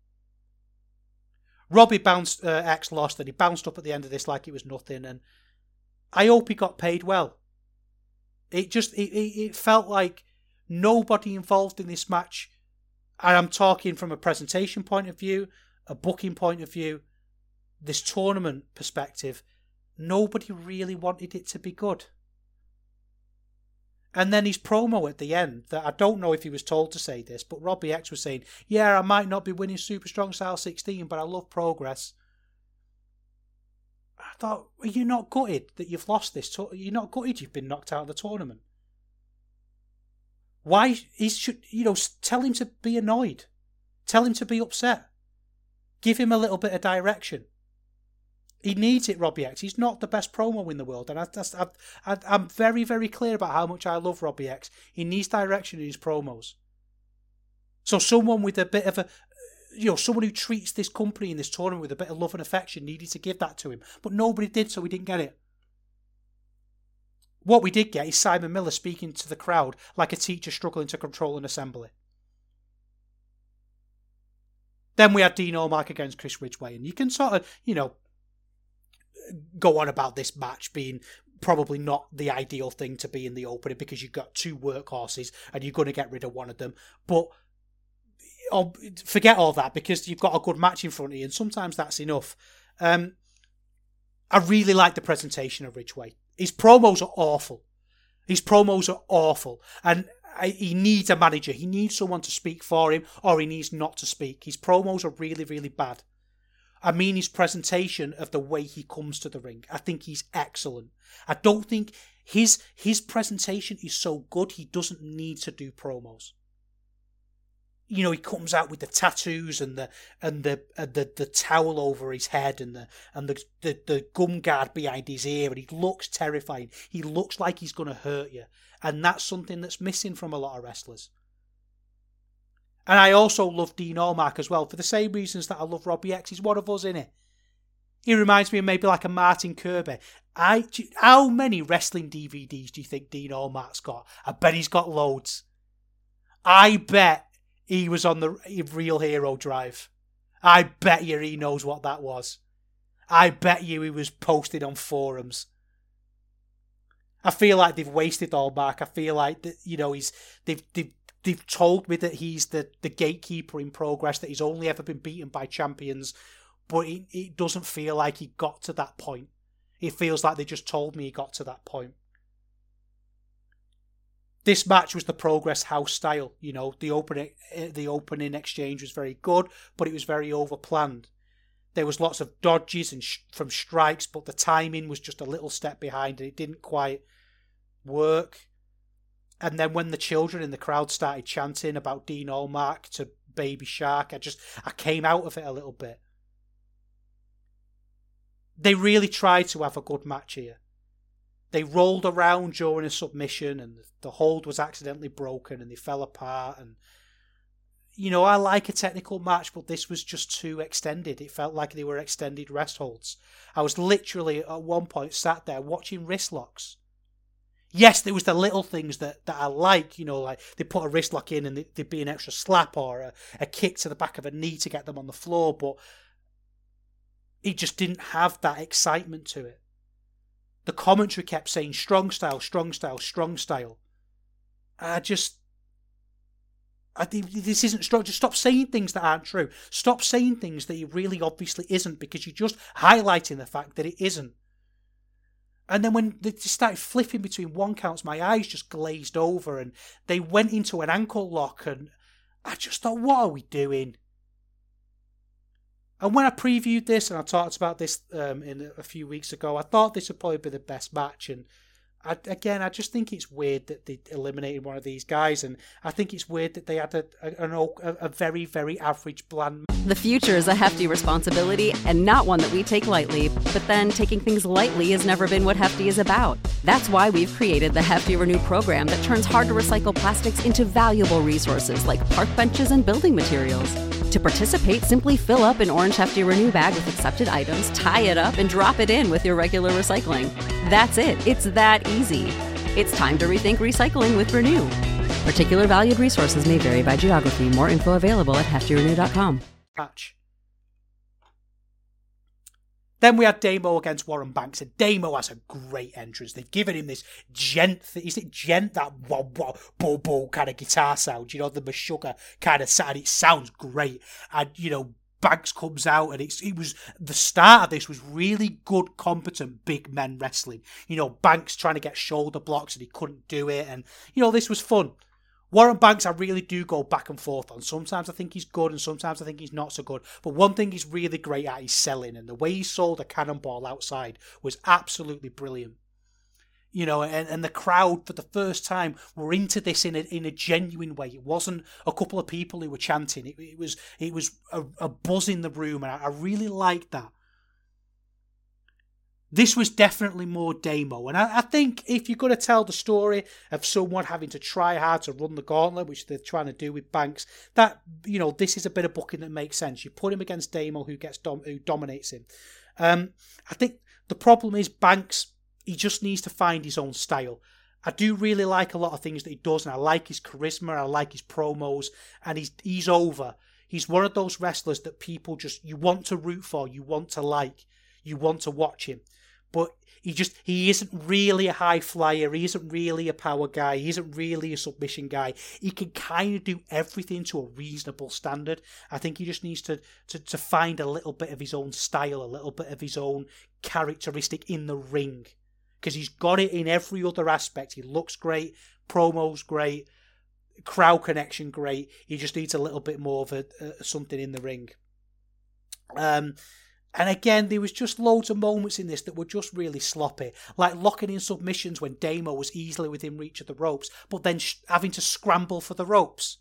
Robbie bounced, uh, X lost, and he bounced up at the end of this like it was nothing, and I hope he got paid well. It just, it, it, it felt like nobody involved in this match, and I'm talking from a presentation point of view, a booking point of view, this tournament perspective, nobody really wanted it to be good. And then his promo at the end, that I don't know if he was told to say this, but Robbie X was saying, yeah, I might not be winning Super Strong Style sixteen, but I love Progress. I thought, are you not gutted that you've lost this? To- you're not gutted you've been knocked out of the tournament? Why? He should, you know, tell him to be annoyed. Tell him to be upset. Give him a little bit of direction. He needs it, Robbie X. He's not the best promo in the world. And I, I, I, I'm very, very clear about how much I love Robbie X. He needs direction in his promos. So someone with a bit of a, you know, someone who treats this company in this tournament with a bit of love and affection needed to give that to him. But nobody did, so we didn't get it. What we did get is Simon Miller speaking to the crowd like a teacher struggling to control an assembly. Then we had Dean Allmark against Chris Ridgway. And you can sort of, you know, go on about this match being probably not the ideal thing to be in the opener because you've got two workhorses and you're going to get rid of one of them. But oh, forget all that because you've got a good match in front of you and sometimes that's enough. Um, I really like the presentation of Ridgway. His promos are awful. His promos are awful. And I, he needs a manager. He needs someone to speak for him or he needs not to speak. His promos are really, really bad. I mean his presentation of the way he comes to the ring. I think he's excellent. I don't think his his presentation is so good he doesn't need to do promos. You know, he comes out with the tattoos and the and the and the, the towel over his head and the and the, the, the gum guard behind his ear and he looks terrifying. He looks like he's going to hurt you. And that's something that's missing from a lot of wrestlers. And I also love Dean Allmark as well, for the same reasons that I love Robbie X. He's one of us, innit? He reminds me of maybe like a Martin Kirby. I, how many wrestling D V Ds do you think Dean Allmark's got? I bet he's got loads. I bet he was on the Real Hero Drive. I bet you he knows what that was. I bet you he was posted on forums. I feel like they've wasted Allmark. I feel like that, you know, he's they've they've They've told me that he's the, the gatekeeper in Progress, that he's only ever been beaten by champions, but it, it doesn't feel like he got to that point. It feels like they just told me he got to that point. This match was the Progress house style, you know, the opening, the opening exchange was very good, but it was very overplanned. There was lots of dodges and sh- from strikes, but the timing was just a little step behind and it didn't quite work. And then when the children in the crowd started chanting about Dean Allmark to Baby Shark, I just, I came out of it a little bit. They really tried to have a good match here. They rolled around during a submission and the hold was accidentally broken and they fell apart. And, you know, I like a technical match, but this was just too extended. It felt like they were extended rest holds. I was literally at one point sat there watching wrist locks. Yes, there was the little things that, that I like, you know, like they put a wrist lock in and they, there'd be an extra slap or a, a kick to the back of a knee to get them on the floor, but it just didn't have that excitement to it. The commentary kept saying strong style, strong style, strong style. I just, I think this isn't strong. Just stop saying things that aren't true. Stop saying things that it really obviously isn't because you're just highlighting the fact that it isn't. And then when they started flipping between one counts, my eyes just glazed over and they went into an ankle lock and I just thought, what are we doing? And when I previewed this and I talked about this um, in a few weeks ago, I thought this would probably be the best match. And I, again, I just think it's weird that they eliminated one of these guys. And I think it's weird that they had a, a, a, a very, very average, bland. The future is a hefty responsibility and not one that we take lightly. But then taking things lightly has never been what Hefty is about. That's why we've created the Hefty Renew program that turns hard-to-recycle plastics into valuable resources like park benches and building materials. To participate, simply fill up an orange Hefty Renew bag with accepted items, tie it up, and drop it in with your regular recycling. That's it. It's that easy. It's time to rethink recycling with Renew. Particular valued resources may vary by geography. More info available at hefty renew dot com. Match. Then we had Damo against Warren Banks, and Damo has a great entrance. They've given him this gent, th- is it gent, that wah, wah, bo, bo kind of guitar sound, you know, the Meshuggah kind of sound. It sounds great. And, you know, Banks comes out, and it's it was the start of this was really good, competent big men wrestling. You know, Banks trying to get shoulder blocks and he couldn't do it, and you know, this was fun. Warren Banks, I really do go back and forth on. Sometimes I think he's good, and sometimes I think he's not so good. But one thing he's really great at is selling, and the way he sold a cannonball outside was absolutely brilliant. You know, and, and the crowd for the first time were into this in a in a genuine way. It wasn't a couple of people who were chanting. It, it was it was a, a buzz in the room, and I, I really liked that. This was definitely more Damo, and I, I think if you're going to tell the story of someone having to try hard to run the gauntlet, which they're trying to do with Banks, that, you know, this is a bit of booking that makes sense. You put him against Damo, who gets dom- who dominates him. Um, I think the problem is Banks. He just needs to find his own style. I do really like a lot of things that he does, and I like his charisma, I like his promos, and he's he's over. He's one of those wrestlers that people just, you want to root for, you want to like, you want to watch him. But he just, he isn't really a high flyer, he isn't really a power guy, he isn't really a submission guy. He can kind of do everything to a reasonable standard. I think he just needs to, to, to find a little bit of his own style, a little bit of his own characteristic in the ring. Because he's got it in every other aspect. He looks great, promos great, crowd connection great. He just needs a little bit more of a, uh, something in the ring. Um, and again, there was just loads of moments in this that were just really sloppy. Like locking in submissions when Damo was easily within reach of the ropes, but then sh- having to scramble for the ropes.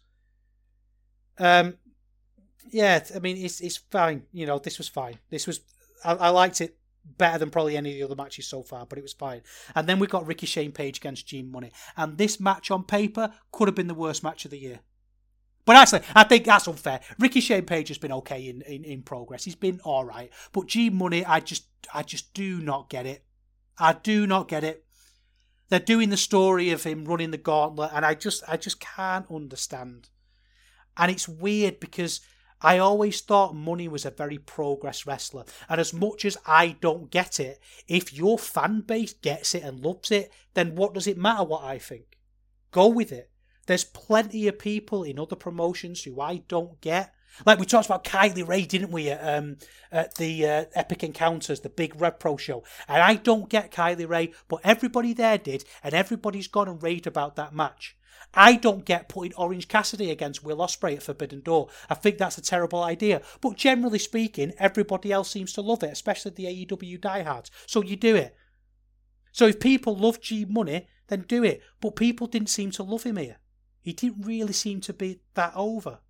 Um, yeah, I mean, it's it's fine. You know, this was fine. This was, I, I liked it better than probably any of the other matches so far, but it was fine. And then we got Ricky Shane Page against Gene Money. And this match on paper could have been the worst match of the year. But actually, I think that's unfair. Ricky Shane Page has been okay in, in, in progress. He's been all right. But Gene Money, I just I just do not get it. I do not get it. They're doing the story of him running the gauntlet, and I just I just can't understand. And it's weird because I always thought Money was a very progress wrestler. And as much as I don't get it, if your fan base gets it and loves it, then what does it matter what I think? Go with it. There's plenty of people in other promotions who I don't get. Like we talked about Kylie Ray, didn't we, at, um, at the uh, Epic Encounters, the big Rev Pro show. And I don't get Kylie Ray, but everybody there did, and everybody's gone and raved about that match. I don't get putting Orange Cassidy against Will Ospreay at Forbidden Door. I think that's a terrible idea. But generally speaking, everybody else seems to love it, especially the A E W diehards. So you do it. So if people love G Money, then do it. But people didn't seem to love him here. He didn't really seem to be that over.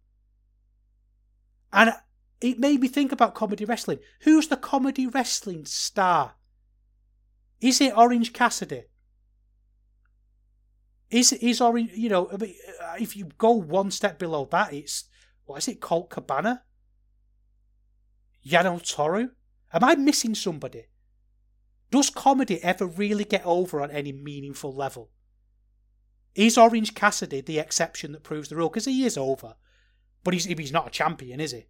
And it made me think about comedy wrestling. Who's the comedy wrestling star? Is it Orange Cassidy? Is is Orange, you know, if you go one step below that, it's, what is it, Colt Cabana? Yano Toru? Am I missing somebody? Does comedy ever really get over on any meaningful level? Is Orange Cassidy the exception that proves the rule? Because he is over. But he's, he's not a champion, is he?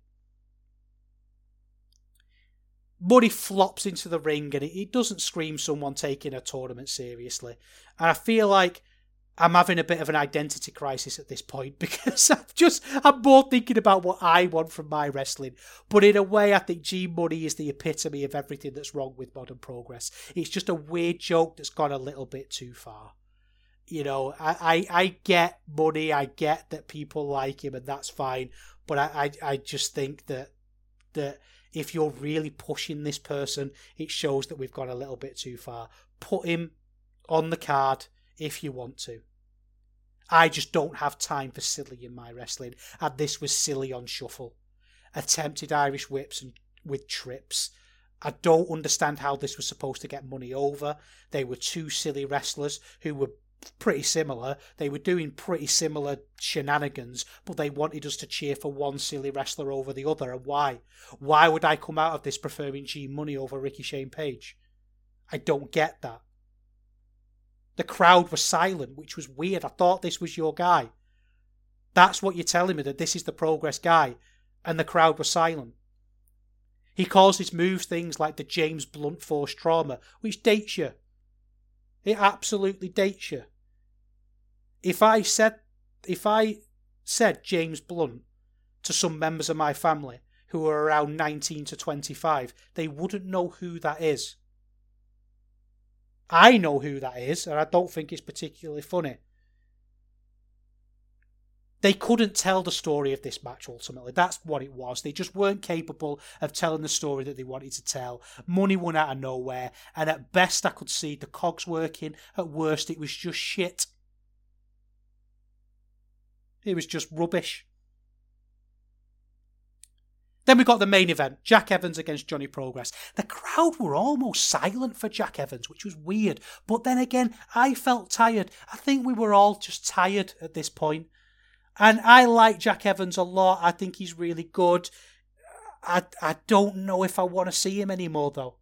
Money flops into the ring and it, it doesn't scream someone taking a tournament seriously. And I feel like I'm having a bit of an identity crisis at this point because I'm just, I'm more thinking about what I want from my wrestling. But in a way, I think Gene Money is the epitome of everything that's wrong with modern progress. It's just a weird joke that's gone a little bit too far. You know, I, I, I get Money, I get that people like him and that's fine. But I, I, I just think that that if you're really pushing this person, it shows that we've gone a little bit too far. Put him on the card if you want to. I just don't have time for silly in my wrestling, and this was silly on shuffle. Attempted Irish whips and with trips. I don't understand how this was supposed to get Money over. They were two silly wrestlers who were pretty similar. They were doing pretty similar shenanigans, but they wanted us to cheer for one silly wrestler over the other. And why? Why would I come out of this preferring Gene Money over Ricky Shane Page? I don't get that. The crowd was silent, which was weird. I thought this was your guy. That's what you're telling me, that this is the progress guy. And the crowd was silent. He calls his moves things like the James Blunt Force Trauma, which dates you. It absolutely dates you. If I said, if I said James Blunt to some members of my family who are around nineteen to twenty-five, they wouldn't know who that is. I know who that is, and I don't think it's particularly funny. They couldn't tell the story of this match, ultimately. That's what it was. They just weren't capable of telling the story that they wanted to tell. Money went out of nowhere, and at best I could see the cogs working. At worst, it was just shit. It was just rubbish. Then we got the main event, Jack Evans against Johnny Progress. The crowd were almost silent for Jack Evans, which was weird. But then again, I felt tired. I think we were all just tired at this point. And I like Jack Evans a lot. I think he's really good. I, I don't know if I want to see him anymore, though.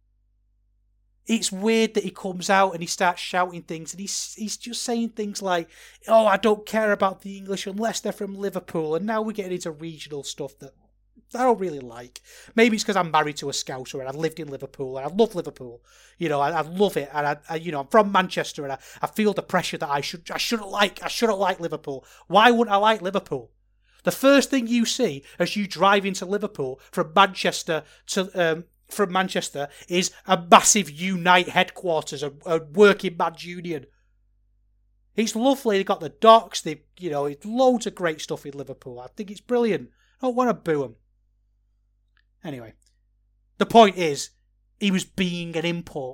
It's weird that he comes out and he starts shouting things, and he's he's just saying things like, oh, I don't care about the English unless they're from Liverpool. And now we're getting into regional stuff that I don't really like. Maybe it's because I'm married to a Scouser and I've lived in Liverpool and I love Liverpool. You know, I, I love it, and I, I, you know, I'm from Manchester and I, I feel the pressure that I should, I shouldn't like, I shouldn't like Liverpool. Why wouldn't I like Liverpool? The first thing you see as you drive into Liverpool from Manchester to um, from Manchester is a massive Unite headquarters, a, a working man's union. It's lovely. They got the docks. They, you know, it's loads of great stuff in Liverpool. I think it's brilliant. I don't want to boo them. Anyway, the point is, he was being an import.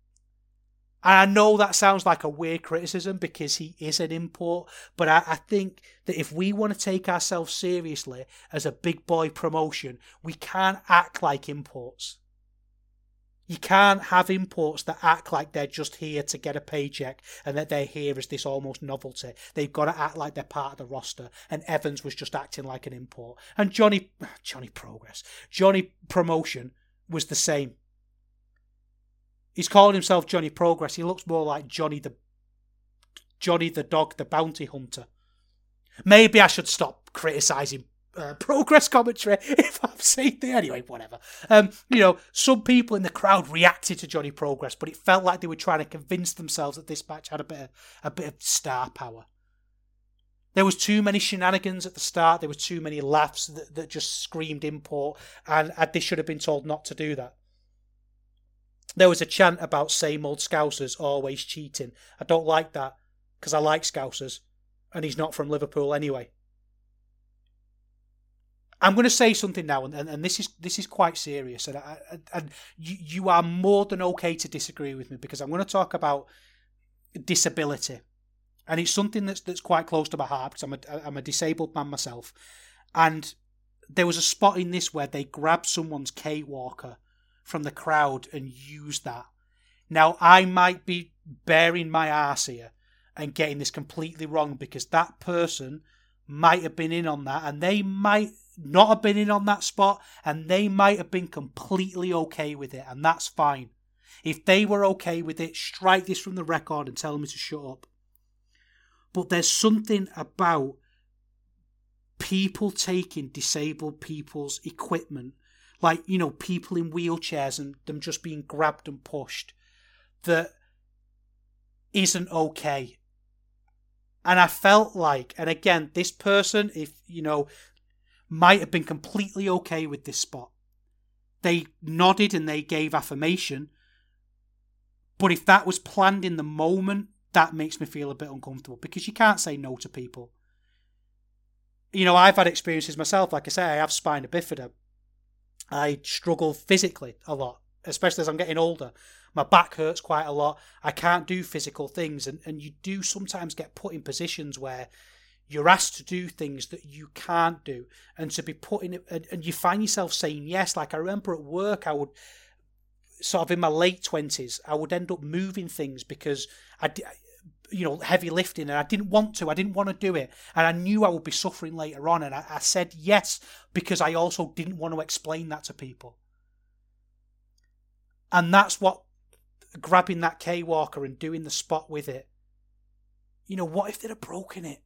And I know that sounds like a weird criticism because he is an import, but I, I think that if we want to take ourselves seriously as a big boy promotion, we can't act like imports. You can't have imports that act like they're just here to get a paycheck and that they're here as this almost novelty. They've got to act like they're part of the roster, and Evans was just acting like an import. And Johnny, Johnny Progress, Johnny Promotion was the same. He's calling himself Johnny Progress. He looks more like Johnny the Johnny the Dog, the Bounty Hunter. Maybe I should stop criticising uh, Progress commentary if I'm saying that. Anyway, whatever. Um, you know, some people in the crowd reacted to Johnny Progress, but it felt like they were trying to convince themselves that this match had a bit of, a bit of star power. There was too many shenanigans at the start. There was too many laughs that, that just screamed import, and, and they should have been told not to do that. There was a chant about same old Scousers always cheating. I don't like that because I like Scousers and he's not from Liverpool anyway. I'm going to say something now, and, and, and this is this is quite serious, and, I, and you, you are more than okay to disagree with me because I'm going to talk about disability, and it's something that's that's quite close to my heart because I'm a I'm a disabled man myself, and there was a spot in this where they grabbed someone's K-walker from the crowd and used that. Now, I might be bearing my arse here and getting this completely wrong because that person might have been in on that and they might not have been in on that spot and they might have been completely okay with it, and that's fine. If they were okay with it, strike this from the record and tell me to shut up. But there's something about people taking disabled people's equipment, like, you know, people in wheelchairs and them just being grabbed and pushed, that isn't okay. And I felt like, and again, this person, if, you know, might have been completely okay with this spot. They nodded and they gave affirmation. But if that was planned in the moment, that makes me feel a bit uncomfortable because you can't say no to people. You know, I've had experiences myself. Like I say, I have spina bifida. I struggle physically a lot, especially as I'm getting older. My back hurts quite a lot. I can't do physical things. And, and you do sometimes get put in positions where you're asked to do things that you can't do. And to be put in it, and you find yourself saying yes. Like I remember at work, I would, sort of in my late twenties, I would end up moving things because I, you know, heavy lifting, and I didn't want to. I didn't want to do it. And I knew I would be suffering later on. And I, I said yes because I also didn't want to explain that to people. And that's what grabbing that K-walker and doing the spot with it. You know, what if they'd have broken it?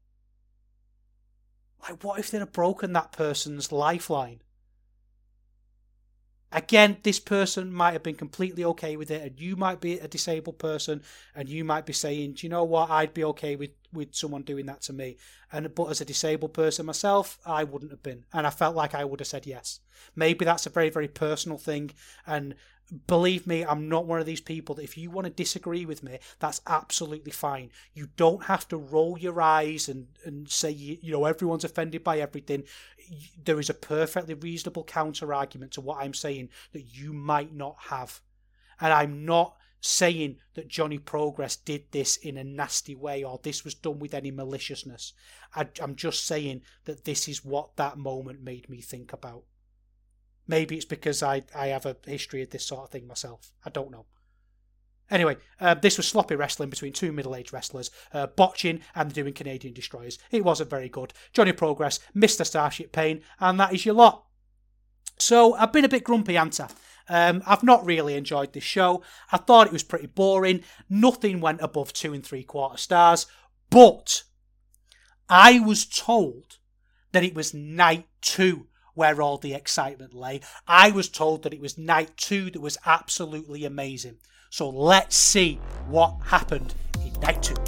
Like, what if they'd have broken that person's lifeline? Again, this person might have been completely okay with it, and you might be a disabled person, and you might be saying, do you know what, I'd be okay with, with someone doing that to me. And But as a disabled person myself, I wouldn't have been. And I felt like I would have said yes. Maybe that's a very, very personal thing. And believe me, I'm not one of these people that if you want to disagree with me, that's absolutely fine. You don't have to roll your eyes and, and say, you, you know, everyone's offended by everything. There is a perfectly reasonable counter argument to what I'm saying that you might not have. And I'm not saying that Johnny Progress did this in a nasty way or this was done with any maliciousness. I, I'm just saying that this is what that moment made me think about. Maybe it's because I, I have a history of this sort of thing myself. I don't know. Anyway, uh, this was sloppy wrestling between two middle-aged wrestlers, uh, botching and doing Canadian destroyers. It wasn't very good. Johnny Progress, Mister Starship Pain, and that is your lot. So, I've been a bit grumpy, haven't I? Um, I've not really enjoyed this show. I thought it was pretty boring. Nothing went above two and three quarter stars. But I was told that it was night two where all the excitement lay. I was told that it was night two that was absolutely amazing. So let's see what happened in night two.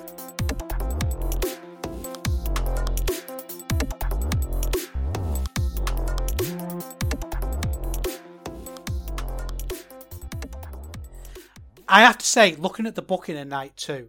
I have to say, looking at the booking in night two,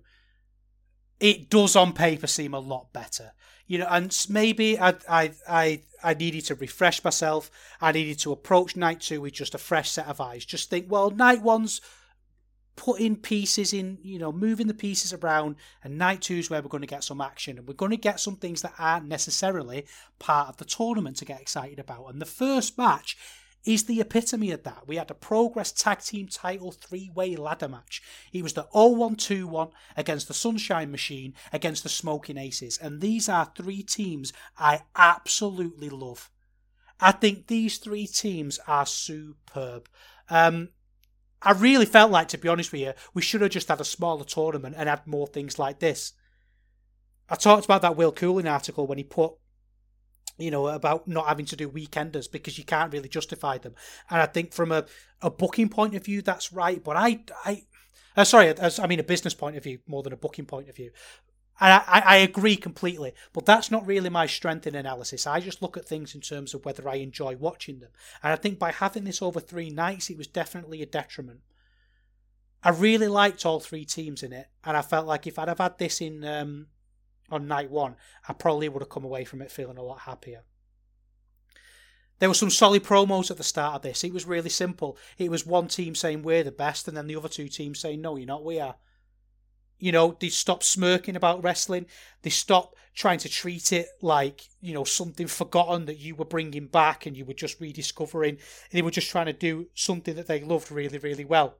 it does on paper seem a lot better. You know, and maybe I I I I needed to refresh myself. I needed to approach night two with just a fresh set of eyes. Just think, well, night one's putting pieces in, you know, moving the pieces around, and night two is where we're going to get some action, and we're going to get some things that aren't necessarily part of the tournament to get excited about. And the first match is the epitome of that. We had a Progress Tag Team title three-way ladder match. It was the oh one two one against the Sunshine Machine against the Smoking Aces. And these are three teams I absolutely love. I think these three teams are superb. Um, I really felt like, to be honest with you, we should have just had a smaller tournament and had more things like this. I talked about that Will Cooling article when he put, you know, about not having to do weekenders because you can't really justify them. And I think from a, a booking point of view, that's right. But I, I uh, sorry, I mean a business point of view more than a booking point of view. And I, I agree completely. But that's not really my strength in analysis. I just look at things in terms of whether I enjoy watching them. And I think by having this over three nights, it was definitely a detriment. I really liked all three teams in it. And I felt like if I'd have had this in... Um, on night one, I probably would have come away from it feeling a lot happier. There were some solid promos at the start of this. It was really simple. It was one team saying we're the best, and then the other two teams saying no, you're not, we are. You know, they stopped smirking about wrestling. They stopped trying to treat it like, you know, something forgotten that you were bringing back and you were just rediscovering. They were just trying to do something that they loved really, really well.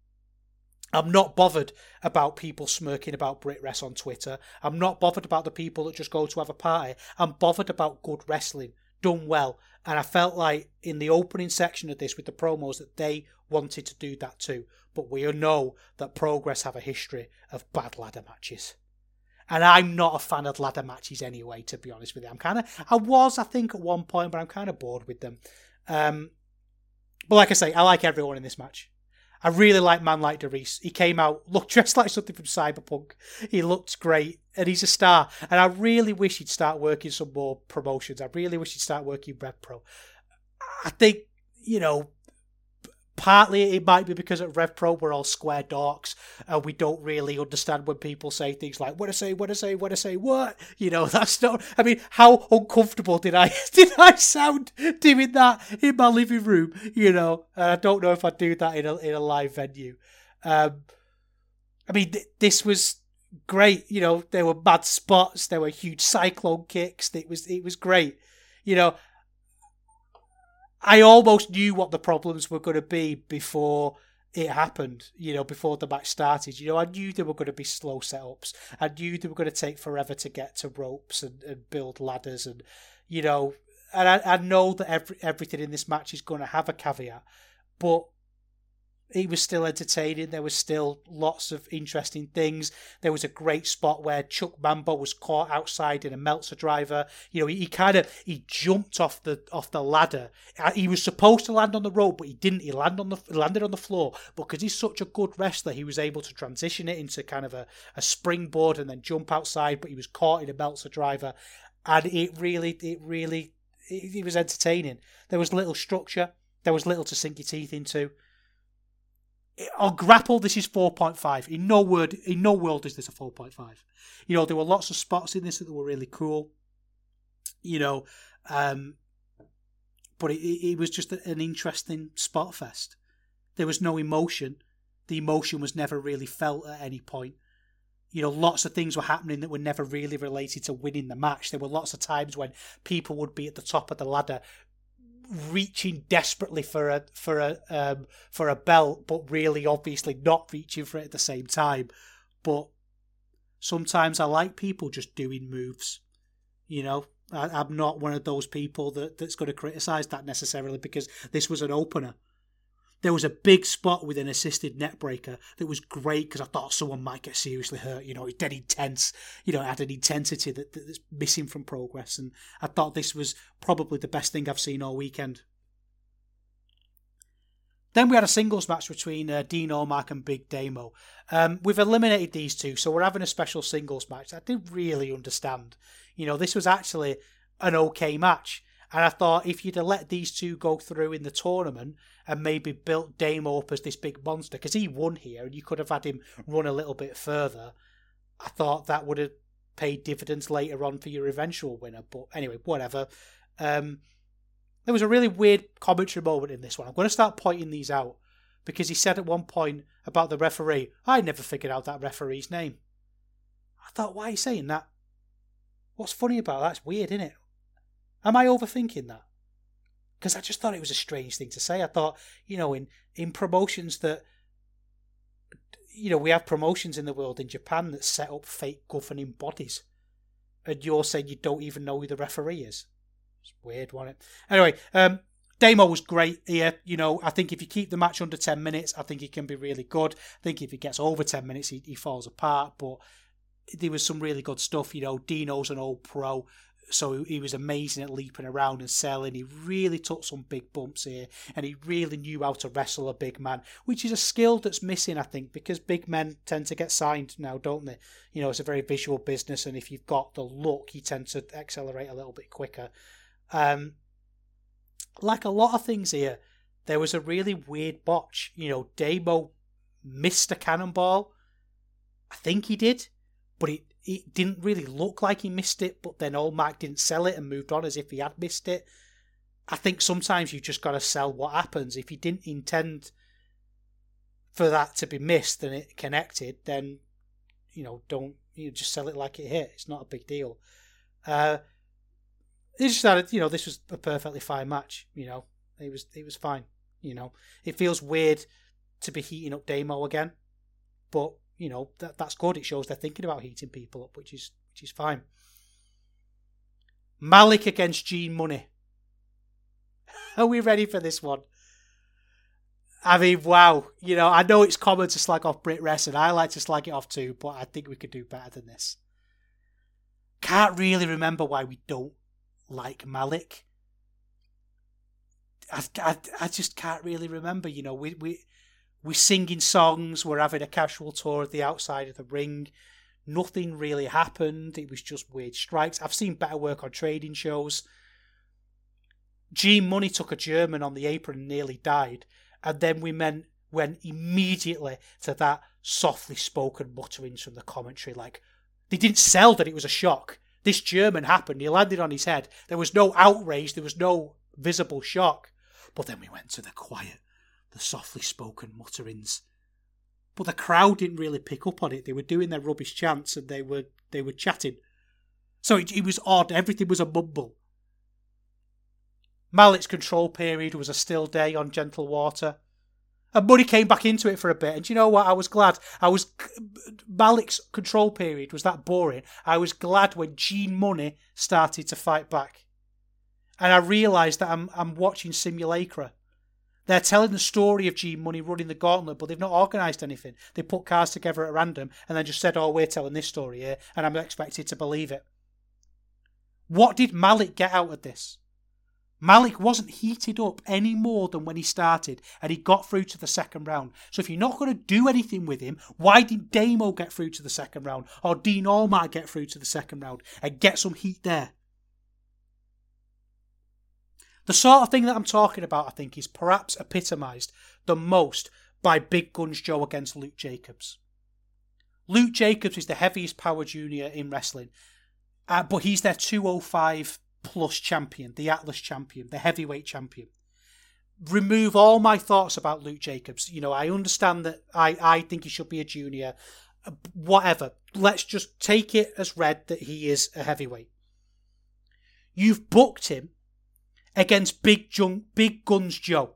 I'm not bothered about people smirking about BritWres on Twitter. I'm not bothered about the people that just go to have a party. I'm bothered about good wrestling, done well. And I felt like in the opening section of this with the promos that they wanted to do that too. But we know that Progress have a history of bad ladder matches. And I'm not a fan of ladder matches anyway, to be honest with you. I'm kind of, I was, I think, at one point, but I'm kind of bored with them. Um, but like I say, I like everyone in this match. I really like Man Like DeReiss. He came out, looked dressed like something from Cyberpunk. He looked great, and he's a star. And I really wish he'd start working some more promotions. I really wish he'd start working RevPro. I think, you know, partly it might be because at RevPro we're all square dorks, and we don't really understand when people say things like, what I say, what I say, what I say, what? You know, that's not, I mean, how uncomfortable did I, did I sound doing that in my living room, you know? And I don't know if I'd do that in a, in a live venue. Um, I mean, th- this was great, you know, there were bad spots, there were huge cyclone kicks, it was, it was great, you know. I almost knew what the problems were going to be before it happened, you know, before the match started. You know, I knew there were going to be slow setups. I knew they were going to take forever to get to ropes and, and build ladders. And, you know, and I, I know that every, everything in this match is going to have a caveat. But it was still entertaining. There was still lots of interesting things. There was a great spot where Chuck Mambo was caught outside in a Meltzer driver. You know, he, he kind of he jumped off the off the ladder. He was supposed to land on the rope, but he didn't. He landed on the landed on the floor. But because he's such a good wrestler, he was able to transition it into kind of a, a springboard and then jump outside. But he was caught in a Meltzer driver, and it really, it really, it, it was entertaining. There was little structure. There was little to sink your teeth into. On Grapple, this is four point five. In no word, in no world is this a four point five. You know, there were lots of spots in this that were really cool. You know, um, but it, it was just an interesting spot fest. There was no emotion. The emotion was never really felt at any point. You know, lots of things were happening that were never really related to winning the match. There were lots of times when people would be at the top of the ladder, reaching desperately for a for a um, for a belt, but really obviously not reaching for it at the same time. But sometimes I like people just doing moves. You know, I, I'm not one of those people that, that's going to criticise that necessarily, because this was an opener. There was a big spot with an assisted neckbreaker that was great because I thought someone might get seriously hurt. You know, it's dead intense. You know, it had an intensity that, that's missing from Progress. And I thought this was probably the best thing I've seen all weekend. Then we had a singles match between uh, Dean O'Mac and Big Damo. Um, we've eliminated these two, so we're having a special singles match. I didn't really understand. You know, this was actually an okay match. And I thought if you'd have let these two go through in the tournament and maybe built Damo up as this big monster, because he won here and you could have had him run a little bit further, I thought that would have paid dividends later on for your eventual winner. But anyway, whatever. Um, there was a really weird commentary moment in this one. I'm going to start pointing these out because he said at one point about the referee, I never figured out that referee's name. I thought, why are you saying that? What's funny about that? It's weird, isn't it? Am I overthinking that? Because I just thought it was a strange thing to say. I thought, you know, in, in promotions that, you know, we have promotions in the world in Japan that set up fake governing bodies. And you're saying you don't even know who the referee is. It's weird, wasn't it? Anyway, um, Damo was great here. You know, I think if you keep the match under ten minutes, I think he can be really good. I think if it gets over ten minutes, he, he falls apart. But there was some really good stuff. You know, Dino's an old pro. So he was amazing at leaping around and selling. He really took some big bumps here. And he really knew how to wrestle a big man, which is a skill that's missing, I think, because big men tend to get signed now, don't they? You know, it's a very visual business. And if you've got the look, you tend to accelerate a little bit quicker. Um, like a lot of things here, there was a really weird botch. You know, Damo missed a cannonball. I think he did. But it It didn't really look like he missed it, but then O'Mac didn't sell it and moved on as if he had missed it. I think sometimes you just got to sell what happens. If you didn't intend for that to be missed and it connected, then, you know, don't, you just sell it like it hit. It's not a big deal. Uh, it just started, you know, this was a perfectly fine match, you know. It was, it was fine, you know. It feels weird to be heating up Damo again, but you know, that that's good. It shows they're thinking about heating people up, which is which is fine. Malik against Gene Money. Are we ready for this one? I mean, wow. You know, I know it's common to slag off Brit Wrestling. I like to slag it off too, but I think we could do better than this. Can't really remember why we don't like Malik. I, I, I just can't really remember. You know, we... we We're singing songs, we're having a casual tour of the outside of the ring. Nothing really happened. It was just weird strikes. I've seen better work on trading shows. Gene Money took a German on the apron and nearly died. And then we men went immediately to that softly spoken mutterings from the commentary. Like, they didn't sell that it was a shock. This German happened. He landed on his head. There was no outrage. There was no visible shock. But then we went to the quiet, the softly spoken mutterings. But the crowd didn't really pick up on it. They were doing their rubbish chants and they were they were chatting. So it, it was odd. Everything was a mumble. Malik's control period was a still day on gentle water. And Money came back into it for a bit. And you know what? I was glad. I was Malik's control period was that boring. I was glad when Gene Money started to fight back. And I realised that I'm I'm watching Simulacra. They're telling the story of G Money running the gauntlet, but they've not organised anything. They put cards together at random and then just said, oh, we're telling this story here, and I'm expected to believe it. What did Malik get out of this? Malik wasn't heated up any more than when he started, and he got through to the second round. So if you're not going to do anything with him, why did Damo get through to the second round, or Dean Allmark get through to the second round, and get some heat there? The sort of thing that I'm talking about, I think, is perhaps epitomised the most by Big Guns Joe against Luke Jacobs. Luke Jacobs is the heaviest power junior in wrestling, uh, but he's their two oh five plus champion, the Atlas champion, the heavyweight champion. Remove all my thoughts about Luke Jacobs. You know, I understand that I, I think he should be a junior. Whatever. Let's just take it as read that he is a heavyweight. You've booked him against Big, Jun- Big Guns Joe.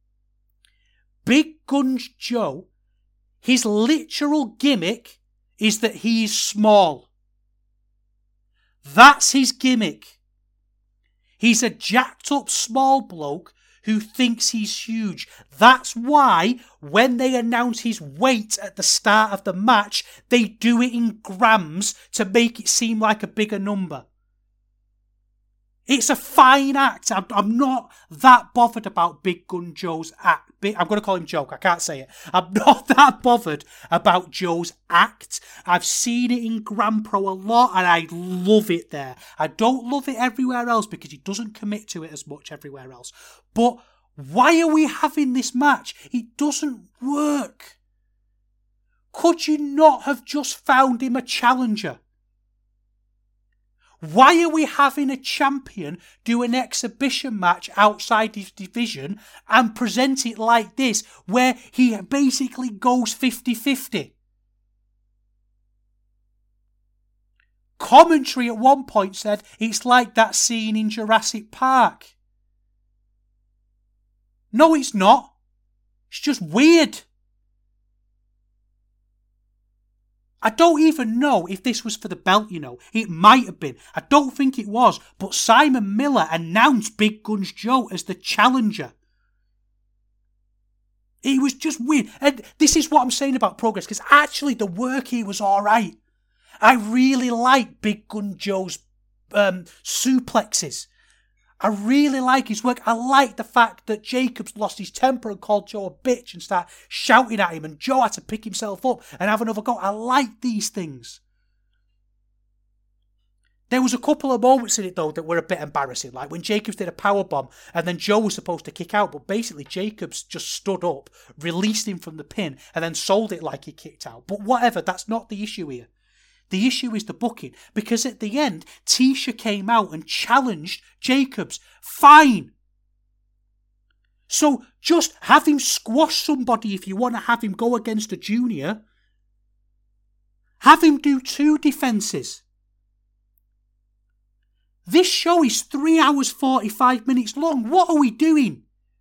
Big Guns Joe, his literal gimmick is that he's small. That's his gimmick. He's a jacked up small bloke who thinks he's huge. That's why when they announce his weight at the start of the match, they do it in grams to make it seem like a bigger number. It's a fine act. I'm, I'm not that bothered about Big Gun Joe's act. I'm going to call him Joke. I can't say it. I'm not that bothered about Joe's act. I've seen it in Grand Pro a lot and I love it there. I don't love it everywhere else because he doesn't commit to it as much everywhere else. But why are we having this match? It doesn't work. Could you not have just found him a challenger? Why are we having a champion do an exhibition match outside his division and present it like this, where he basically goes fifty-fifty? Commentary at one point said it's like that scene in Jurassic Park. No, it's not. It's just weird. I don't even know if this was for the belt, you know. It might have been. I don't think it was. But Simon Miller announced Big Guns Joe as the challenger. It was just weird. And this is what I'm saying about Progress, because actually the work here was all right. I really like Big Gun Joe's um, suplexes. I really like his work. I like the fact that Jacobs lost his temper and called Joe a bitch and started shouting at him, and Joe had to pick himself up and have another go. I like these things. There was a couple of moments in it, though, that were a bit embarrassing. Like when Jacobs did a powerbomb and then Joe was supposed to kick out, but basically Jacobs just stood up, released him from the pin, and then sold it like he kicked out. But whatever, that's not the issue here. The issue is the booking, because at the end, Tisha came out and challenged Jacobs. Fine. So just have him squash somebody if you want to have him go against a junior. Have him do two defences. This show is three hours forty-five minutes long. What are we doing?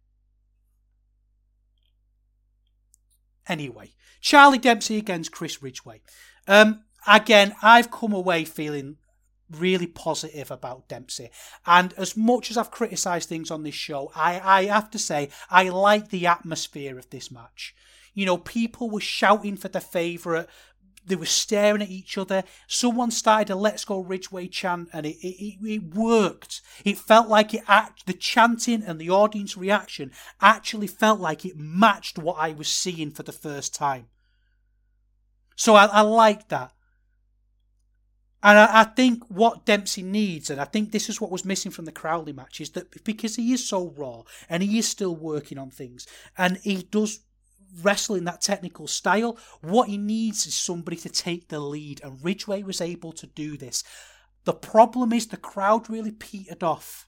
Anyway, Charlie Dempsey against Chris Ridgway. Um... Again, I've come away feeling really positive about Dempsey. And as much as I've criticised things on this show, I, I have to say, I like the atmosphere of this match. You know, people were shouting for their favourite. They were staring at each other. Someone started a Let's Go Ridgway chant, and it, it, it worked. It felt like it act, the chanting and the audience reaction actually felt like it matched what I was seeing for the first time. So I, I like that. And I, I think what Dempsey needs, and I think this is what was missing from the Crowley match, is that because he is so raw and he is still working on things and he does wrestle in that technical style, what he needs is somebody to take the lead, and Ridgway was able to do this. The problem is the crowd really petered off.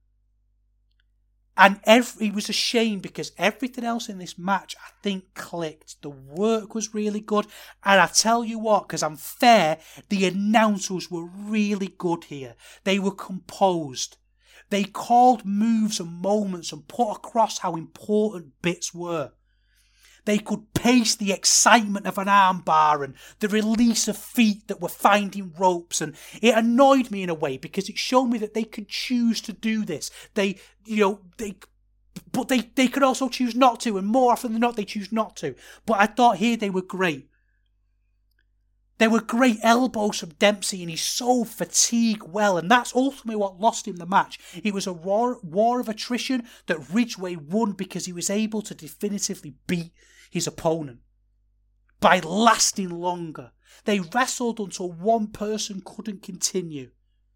And every, it was a shame because everything else in this match, I think, clicked. The work was really good. And I tell you what, because I'm fair, the announcers were really good here. They were composed. They called moves and moments and put across how important bits were. They could pace the excitement of an armbar and the release of feet that were finding ropes, and it annoyed me in a way because it showed me that they could choose to do this. They, you know, they But they, they could also choose not to, and more often than not, they choose not to. But I thought here they were great. There were great elbows from Dempsey, and he sold fatigue well, and that's ultimately what lost him the match. It was a war, war of attrition that Ridgeway won because he was able to definitively beat his opponent by lasting longer. They wrestled until one person couldn't continue.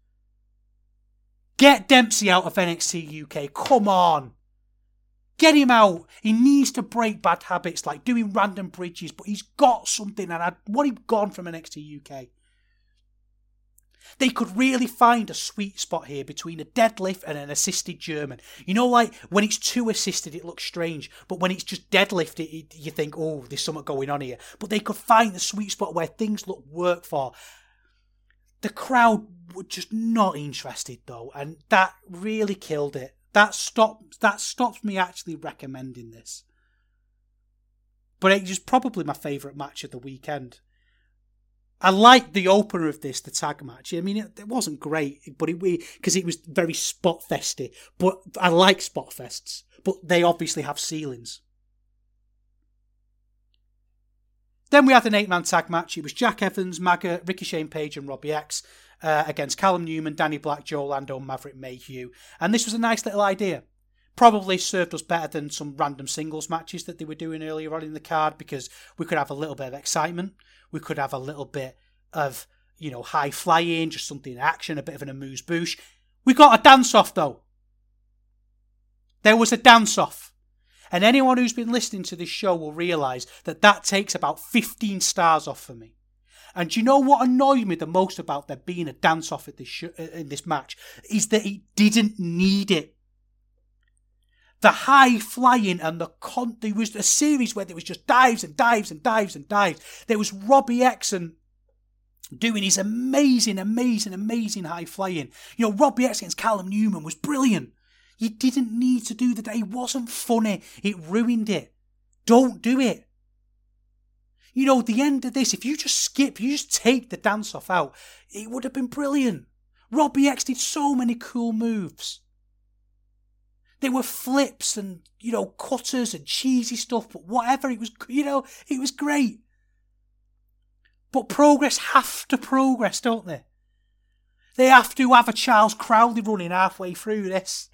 Get Dempsey out of N X T U K. Come on. Get him out. He needs to break bad habits like doing random bridges, but he's got something, and I want him gone from N X T U K. They could really find a sweet spot here between a deadlift and an assisted German. You know, like when it's too assisted, it looks strange, but when it's just deadlift, it, it, you think, oh, there's something going on here. But they could find the sweet spot where things look work for. The crowd were just not interested though, and that really killed it. That stopped, that stops me actually recommending this. But it was probably my favourite match of the weekend. I liked the opener of this, the tag match. I mean, it, it wasn't great, but it because it was very spot festy. But I like spot fests, but they obviously have ceilings. Then we had an eight-man tag match. It was Jack Evans, Maga, Ricky Shane Page and Robbie X uh, against Callum Newman, Danny Black, Joe Lando, Maverick Mayhew. And this was a nice little idea. Probably served us better than some random singles matches that they were doing earlier on in the card, because we could have a little bit of excitement. We could have a little bit of, you know, high flying, just something in action, a bit of an amuse-bouche. We got a dance-off, though. There was a dance-off. And anyone who's been listening to this show will realise that that takes about fifteen stars off for me. And do you know what annoyed me the most about there being a dance-off at this sh- in this match? Is that it didn't need it. The high flying and the con... There was a series where there was just dives and dives and dives and dives. There was Robbie X and doing his amazing, amazing, amazing high flying. You know, Robbie X against Callum Newman was brilliant. You didn't need to do that. It wasn't funny. It ruined it. Don't do it. You know, the end of this, if you just skip, you just take the dance-off out, it would have been brilliant. Robbie X did so many cool moves. There were flips and, you know, cutters and cheesy stuff, but whatever, it was, you know, it was great. But Progress have to progress, don't they? They have to have a Charles Crowley running halfway through this.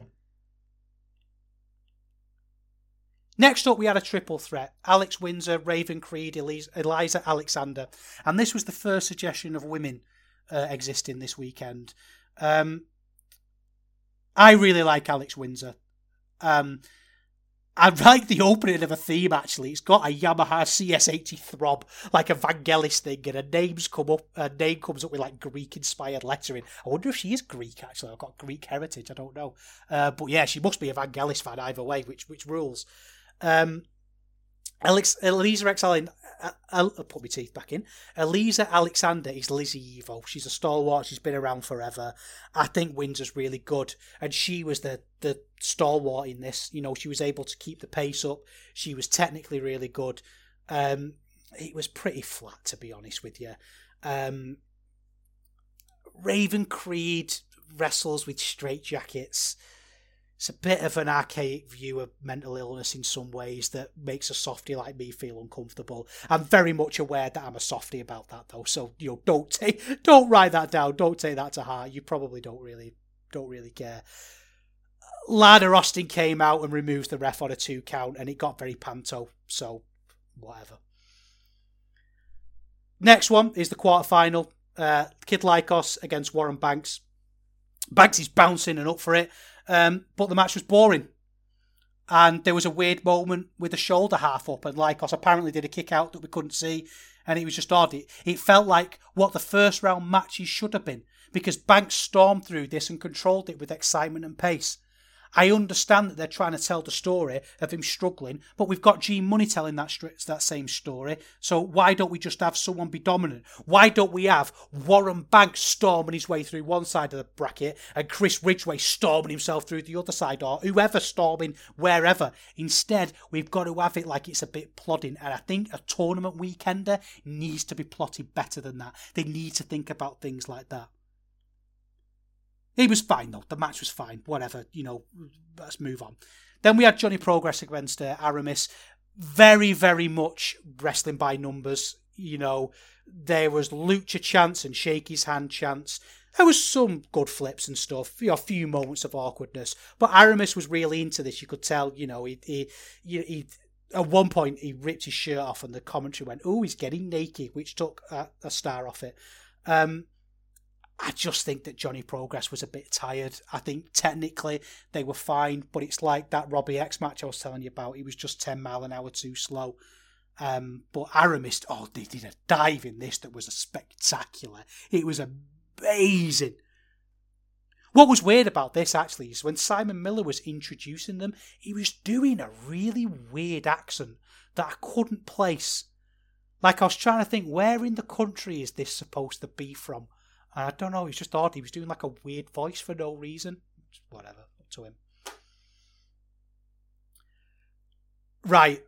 Next up, we had a triple threat. Alex Windsor, Raven Creed, Eliza Alexander. And this was the first suggestion of women uh, existing this weekend. Um, I really like Alex Windsor. Um, I like the opening of a theme, actually. It's got a Yamaha C S eighty throb, like a Vangelis thing, and her name's come up, her name comes up with like Greek-inspired lettering. I wonder if she is Greek, actually. I've got Greek heritage, I don't know. Uh, but yeah, she must be a Vangelis fan either way, which which rules. Um, Alex, Eliza Alexander, I'll put my teeth back in. Eliza Alexander is Lizzie Evo. She's a stalwart. She's been around forever. I think Windsor's really good, and she was the the stalwart in this. You know, she was able to keep the pace up. She was technically really good. Um, it was pretty flat, to be honest with you. Um, Raven Creed wrestles with straitjackets. It's a bit of an archaic view of mental illness in some ways that makes a softie like me feel uncomfortable. I'm very much aware that I'm a softie about that, though. So, you know, don't take, don't write that down. Don't take that to heart. You probably don't really, don't really care. Lana Austin came out and removed the ref on a two count, and it got very panto. So, whatever. Next one is the quarterfinal. Uh, Kid Lycos against Warren Banks. Banks is bouncing and up for it. Um, but the match was boring. And there was a weird moment with the shoulder half up, and Lycos apparently did a kick out that we couldn't see, and it was just odd. It, it felt like what the first round matches should have been, because Banks stormed through this and controlled it with excitement and pace. I understand that they're trying to tell the story of him struggling, but we've got G Money telling that that same story. So why don't we just have someone be dominant? Why don't we have Warren Banks storming his way through one side of the bracket and Chris Ridgeway storming himself through the other side, or whoever storming wherever? Instead, we've got to have it like it's a bit plodding, and I think a tournament weekender needs to be plotted better than that. They need to think about things like that. It was fine, though. The match was fine. Whatever, you know, let's move on. Then we had Johnny Progress against uh, Aramis. Very, very much wrestling by numbers. You know, there was lucha chants and shake his hand chants. There was some good flips and stuff, you know, a few moments of awkwardness. But Aramis was really into this. You could tell, you know, he, he, he, he at one point he ripped his shirt off and the commentary went, "Oh, he's getting naked," which took a, a star off it. Um, I just think that Johnny Progress was a bit tired. I think technically they were fine, but it's like that Robbie X match I was telling you about. He was just ten mile an hour too slow. Um, but Aramis, oh, they did a dive in this that was a spectacular. It was amazing. What was weird about this, actually, is when Simon Miller was introducing them, he was doing a really weird accent that I couldn't place. Like, I was trying to think, where in the country is this supposed to be from? I don't know, it's just odd. He was doing like a weird voice for no reason. Whatever, up to him. Right.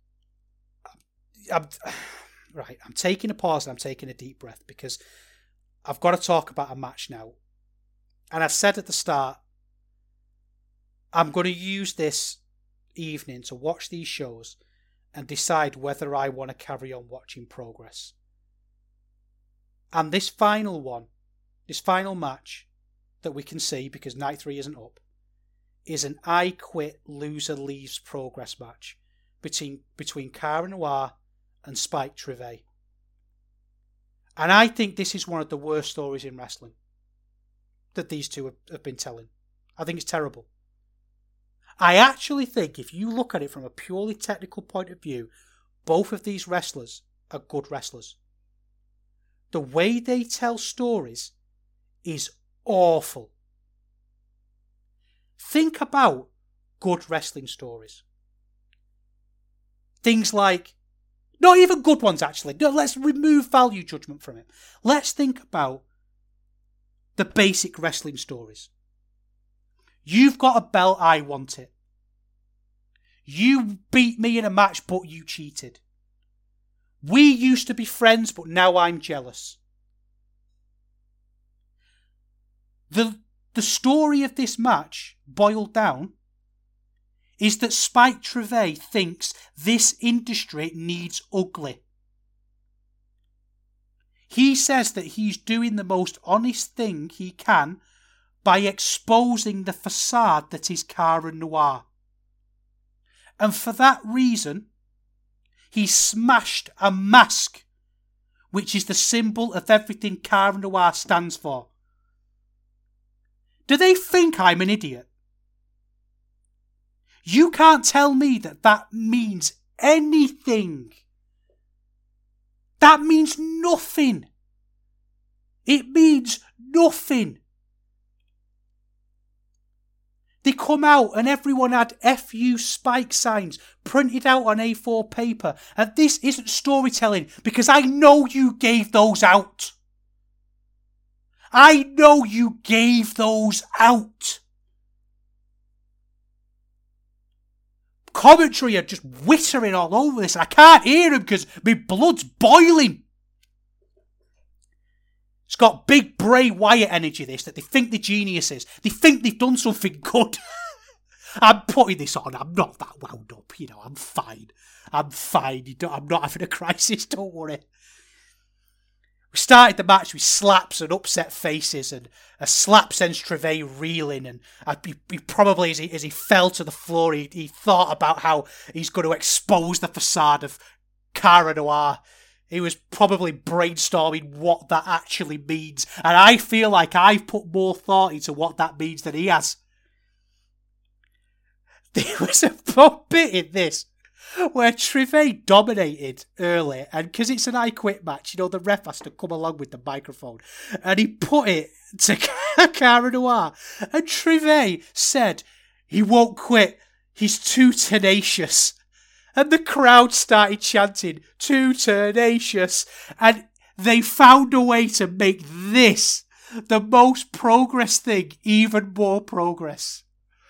I'm, right, I'm taking a pause and I'm taking a deep breath because I've got to talk about a match now. And I said at the start, I'm going to use this evening to watch these shows and decide whether I want to carry on watching Progress. And this final one, this final match that we can see, because night three isn't up, is an I Quit, Loser Leaves Progress match between between Cara Noir and Spike Trivet. And I think this is one of the worst stories in wrestling that these two have, have been telling. I think it's terrible. I actually think if you look at it from a purely technical point of view, both of these wrestlers are good wrestlers. The way they tell stories is awful. Think about good wrestling stories. Things like, not even good ones actually, no, let's remove value judgment from it. Let's think about the basic wrestling stories. You've got a belt, I want it. You beat me in a match, but you cheated. We used to be friends, but now I'm jealous. The, the story of this match, boiled down, is that Spike Trivet thinks this industry needs ugly. He says that he's doing the most honest thing he can by exposing the facade that is Cara Noir. And for that reason, he smashed a mask, which is the symbol of everything Cara Noir stands for. Do they think I'm an idiot? You can't tell me that that means anything. That means nothing. It means nothing. They come out and everyone had F U Spike signs printed out on A four paper. And this isn't storytelling because I know you gave those out. I know you gave those out. Commentary are just whittering all over this. I can't hear them because my blood's boiling. It's got big Bray Wyatt energy, this, that they think they're geniuses. They think they've done something good. I'm putting this on. I'm not that wound up. You know, I'm fine. I'm fine. You don't, I'm not having a crisis. Don't worry. We started the match with slaps and upset faces, and a slap sends Trivet reeling, and he, he probably, as he, as he fell to the floor, he, he thought about how he's going to expose the facade of Cara Noir. He was probably brainstorming what that actually means, and I feel like I've put more thought into what that means than he has. There was a bit in this where Trivet dominated early, and because it's an I Quit match, you know, the ref has to come along with the microphone, and he put it to Cara Noir, and Trivet said he won't quit, he's too tenacious, and the crowd started chanting, too tenacious, and they found a way to make this the most Progress thing even more Progress.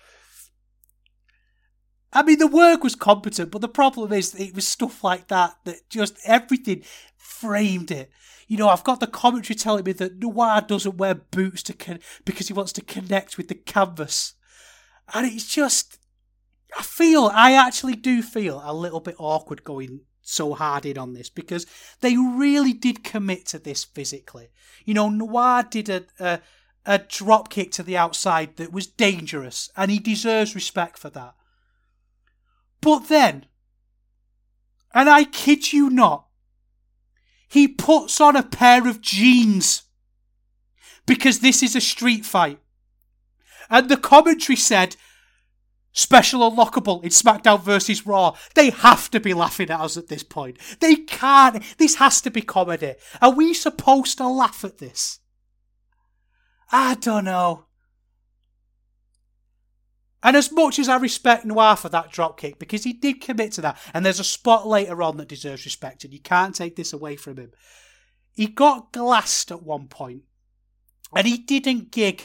I mean, the work was competent, but the problem is it was stuff like that, that just everything framed it. You know, I've got the commentary telling me that Noir doesn't wear boots to con- because he wants to connect with the canvas. And it's just, I feel, I actually do feel a little bit awkward going so hard in on this because they really did commit to this physically. You know, Noir did a, a, a drop kick to the outside that was dangerous, and he deserves respect for that. But then, and I kid you not, he puts on a pair of jeans because this is a street fight. And the commentary said, special unlockable in SmackDown versus Raw. They have to be laughing at us at this point. They can't. This has to be comedy. Are we supposed to laugh at this? I don't know. And as much as I respect Noir for that dropkick, because he did commit to that, and there's a spot later on that deserves respect, and you can't take this away from him. He got glassed at one point, and he didn't gig.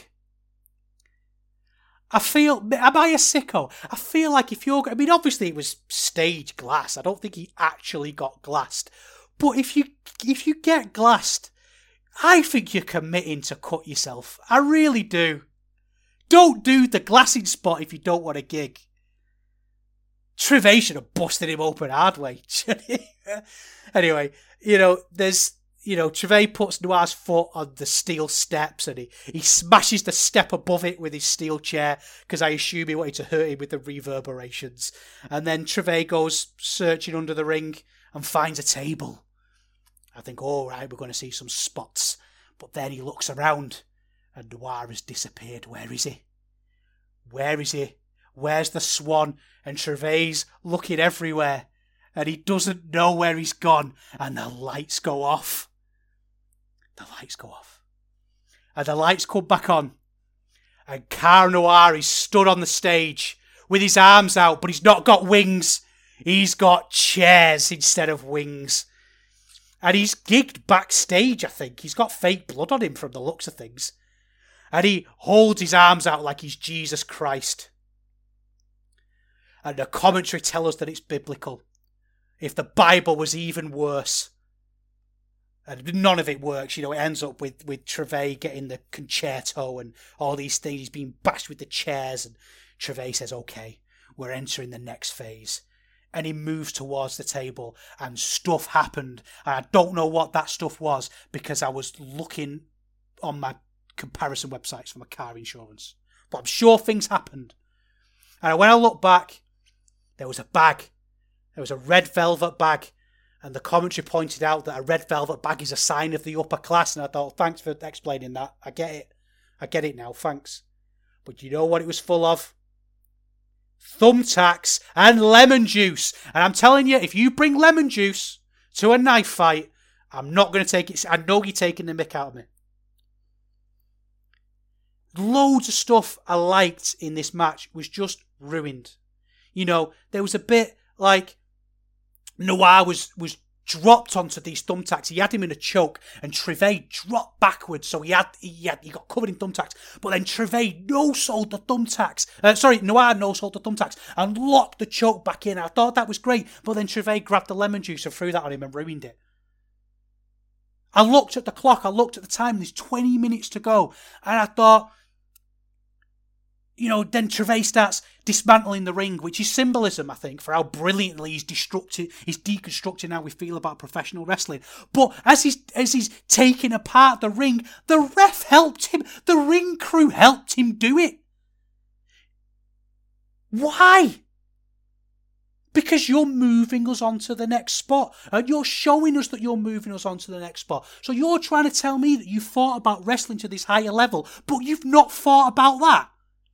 I feel, am I a sicko? I feel like if you're, I mean, obviously it was stage glass. I don't think he actually got glassed. But if you, if you get glassed, I think you're committing to cut yourself. I really do. Don't do the glassing spot if you don't want a gig. Trivet should have busted him open hard way. Anyway, you know, there's, you know, Trivet puts Noir's foot on the steel steps and he, he smashes the step above it with his steel chair because I assume he wanted to hurt him with the reverberations. And then Trivet goes searching under the ring and finds a table. I think, all right, we're going to see some spots. But then he looks around and Noir has disappeared. Where is he? Where is he? Where's the Swan? And Trivet's looking everywhere. And he doesn't know where he's gone. And the lights go off. The lights go off. And the lights come back on. And Cara Noir is stood on the stage with his arms out, but he's not got wings. He's got chairs instead of wings. And he's gigged backstage, I think. He's got fake blood on him from the looks of things. And he holds his arms out like he's Jesus Christ. And the commentary tell us that it's biblical. If the Bible was even worse. And none of it works, you know, it ends up with, with Trivet getting the concerto and all these things. He's being bashed with the chairs and Trivet says, okay, we're entering the next phase. And he moves towards the table and stuff happened. And I don't know what that stuff was because I was looking on my comparison websites for my car insurance. But I'm sure things happened. And when I look back, there was a bag. There was a red velvet bag. And the commentary pointed out that a red velvet bag is a sign of the upper class. And I thought, thanks for explaining that. I get it. I get it now, thanks. But you know what it was full of? Thumbtacks and lemon juice. And I'm telling you, if you bring lemon juice to a knife fight, I'm not going to take it. I know you're taking the mick out of me. Loads of stuff I liked in this match was just ruined. You know, there was a bit like Noir was, was dropped onto these thumbtacks. He had him in a choke and Trivet dropped backwards. So he had, he had, he got covered in thumbtacks. But then Trivet no-sold the thumbtacks. Uh, sorry, Noir no-sold the thumbtacks and locked the choke back in. I thought that was great. But then Trivet grabbed the lemon juice and threw that on him and ruined it. I looked at the clock. I looked at the time. There's twenty minutes to go. And I thought, you know, then Trivet starts dismantling the ring, which is symbolism, I think, for how brilliantly he's destructed, he's deconstructing how we feel about professional wrestling. But as he's as he's taking apart the ring, the ref helped him. The ring crew helped him do it. Why? Because you're moving us on to the next spot. And you're showing us that you're moving us on to the next spot. So you're trying to tell me that you thought about wrestling to this higher level, but you've not thought about that.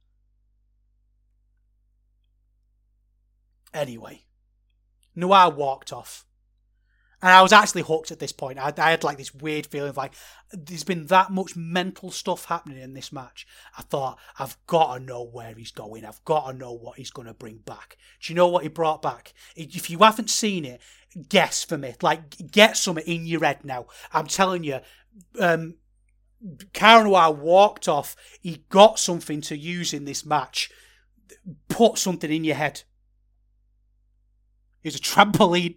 Anyway, Noir walked off. And I was actually hooked at this point. I, I had like this weird feeling of like, there's been that much mental stuff happening in this match. I thought, I've got to know where he's going. I've got to know what he's going to bring back. Do you know what he brought back? If you haven't seen it, guess for me. Like, get something in your head now. I'm telling you, um, Cara Noir walked off. He got something to use in this match. Put something in your head. It was a trampoline.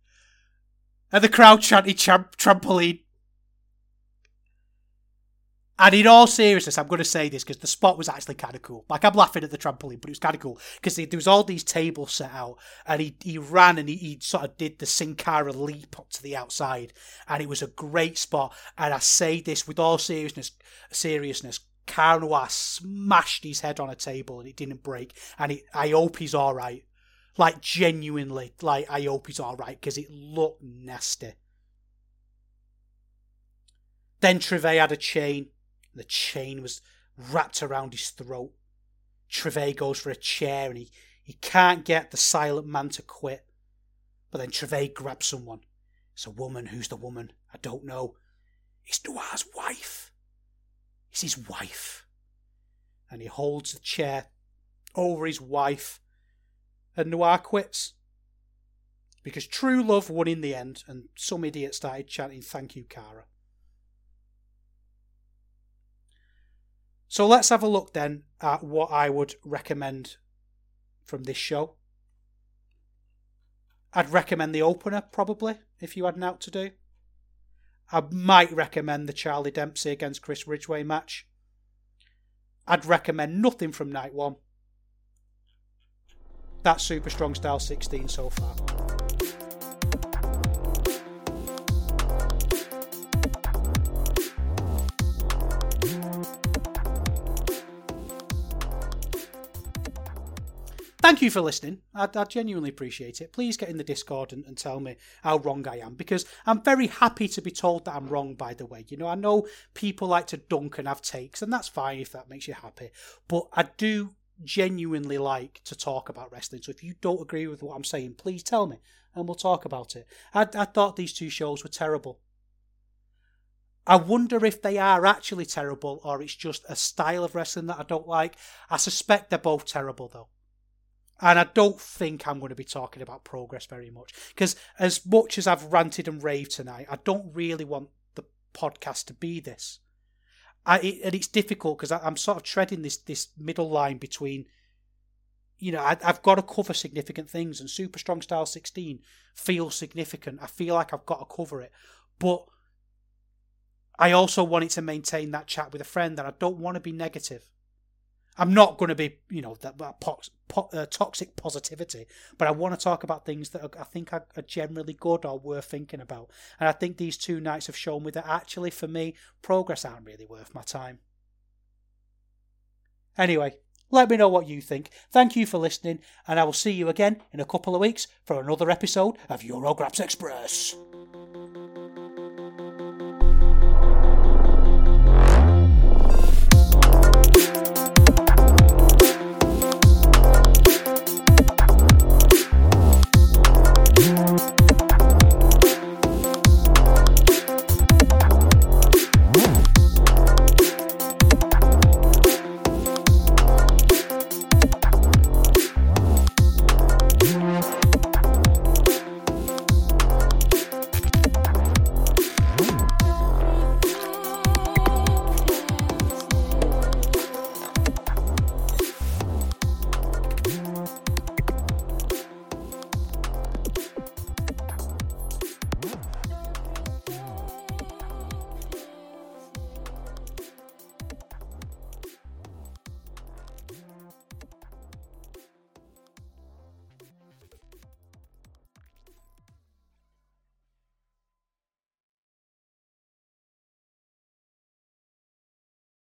And the crowd chanted tram- trampoline. And in all seriousness, I'm going to say this because the spot was actually kind of cool. Like, I'm laughing at the trampoline, but it was kind of cool because there was all these tables set out, and he he ran and he, he sort of did the Sin Cara leap up to the outside, and it was a great spot. And I say this with all seriousness, seriousness. Cara Noir smashed his head on a table and it didn't break, and it, I hope he's all right. Like, genuinely, like, I hope he's all right because it looked nasty. Then Trivet had a chain. The chain was wrapped around his throat. Trivet goes for a chair and he, he can't get the silent man to quit. But then Trivet grabs someone. It's a woman. Who's the woman? I don't know. It's Noir's wife. It's his wife. And he holds the chair over his wife. And Noir quits. Because true love won in the end, and some idiot started chanting, "Thank you, Cara." So let's have a look then at what I would recommend from this show. I'd recommend the opener, probably, if you had an out to do. I might recommend the Charlie Dempsey against Chris Ridgway match. I'd recommend nothing from night one. That's Super Strong Style sixteen so far. Thank you for listening. I, I genuinely appreciate it. Please get in the Discord and, and tell me how wrong I am, because I'm very happy to be told that I'm wrong, by the way. You know, I know people like to dunk and have takes, and that's fine if that makes you happy. But I do genuinely like to talk about wrestling. So if you don't agree with what I'm saying, please tell me and we'll talk about it. I, I thought these two shows were terrible. I wonder if they are actually terrible or it's just a style of wrestling that I don't like. I suspect they're both terrible, though. And I don't think I'm going to be talking about Progress very much. Because as much as I've ranted and raved tonight, I don't really want the podcast to be this. I, it, and it's difficult because I'm sort of treading this, this middle line between, you know, I, I've got to cover significant things. And Super Strong Style sixteen feels significant. I feel like I've got to cover it. But I also wanted to maintain that chat with a friend, and I don't want to be negative. I'm not going to be, you know, that, that po- po- uh, toxic positivity, but I want to talk about things that are, I think are, are generally good or worth thinking about. And I think these two nights have shown me that actually, for me, Progress aren't really worth my time. Anyway, let me know what you think. Thank you for listening, and I will see you again in a couple of weeks for another episode of Eurograps Express.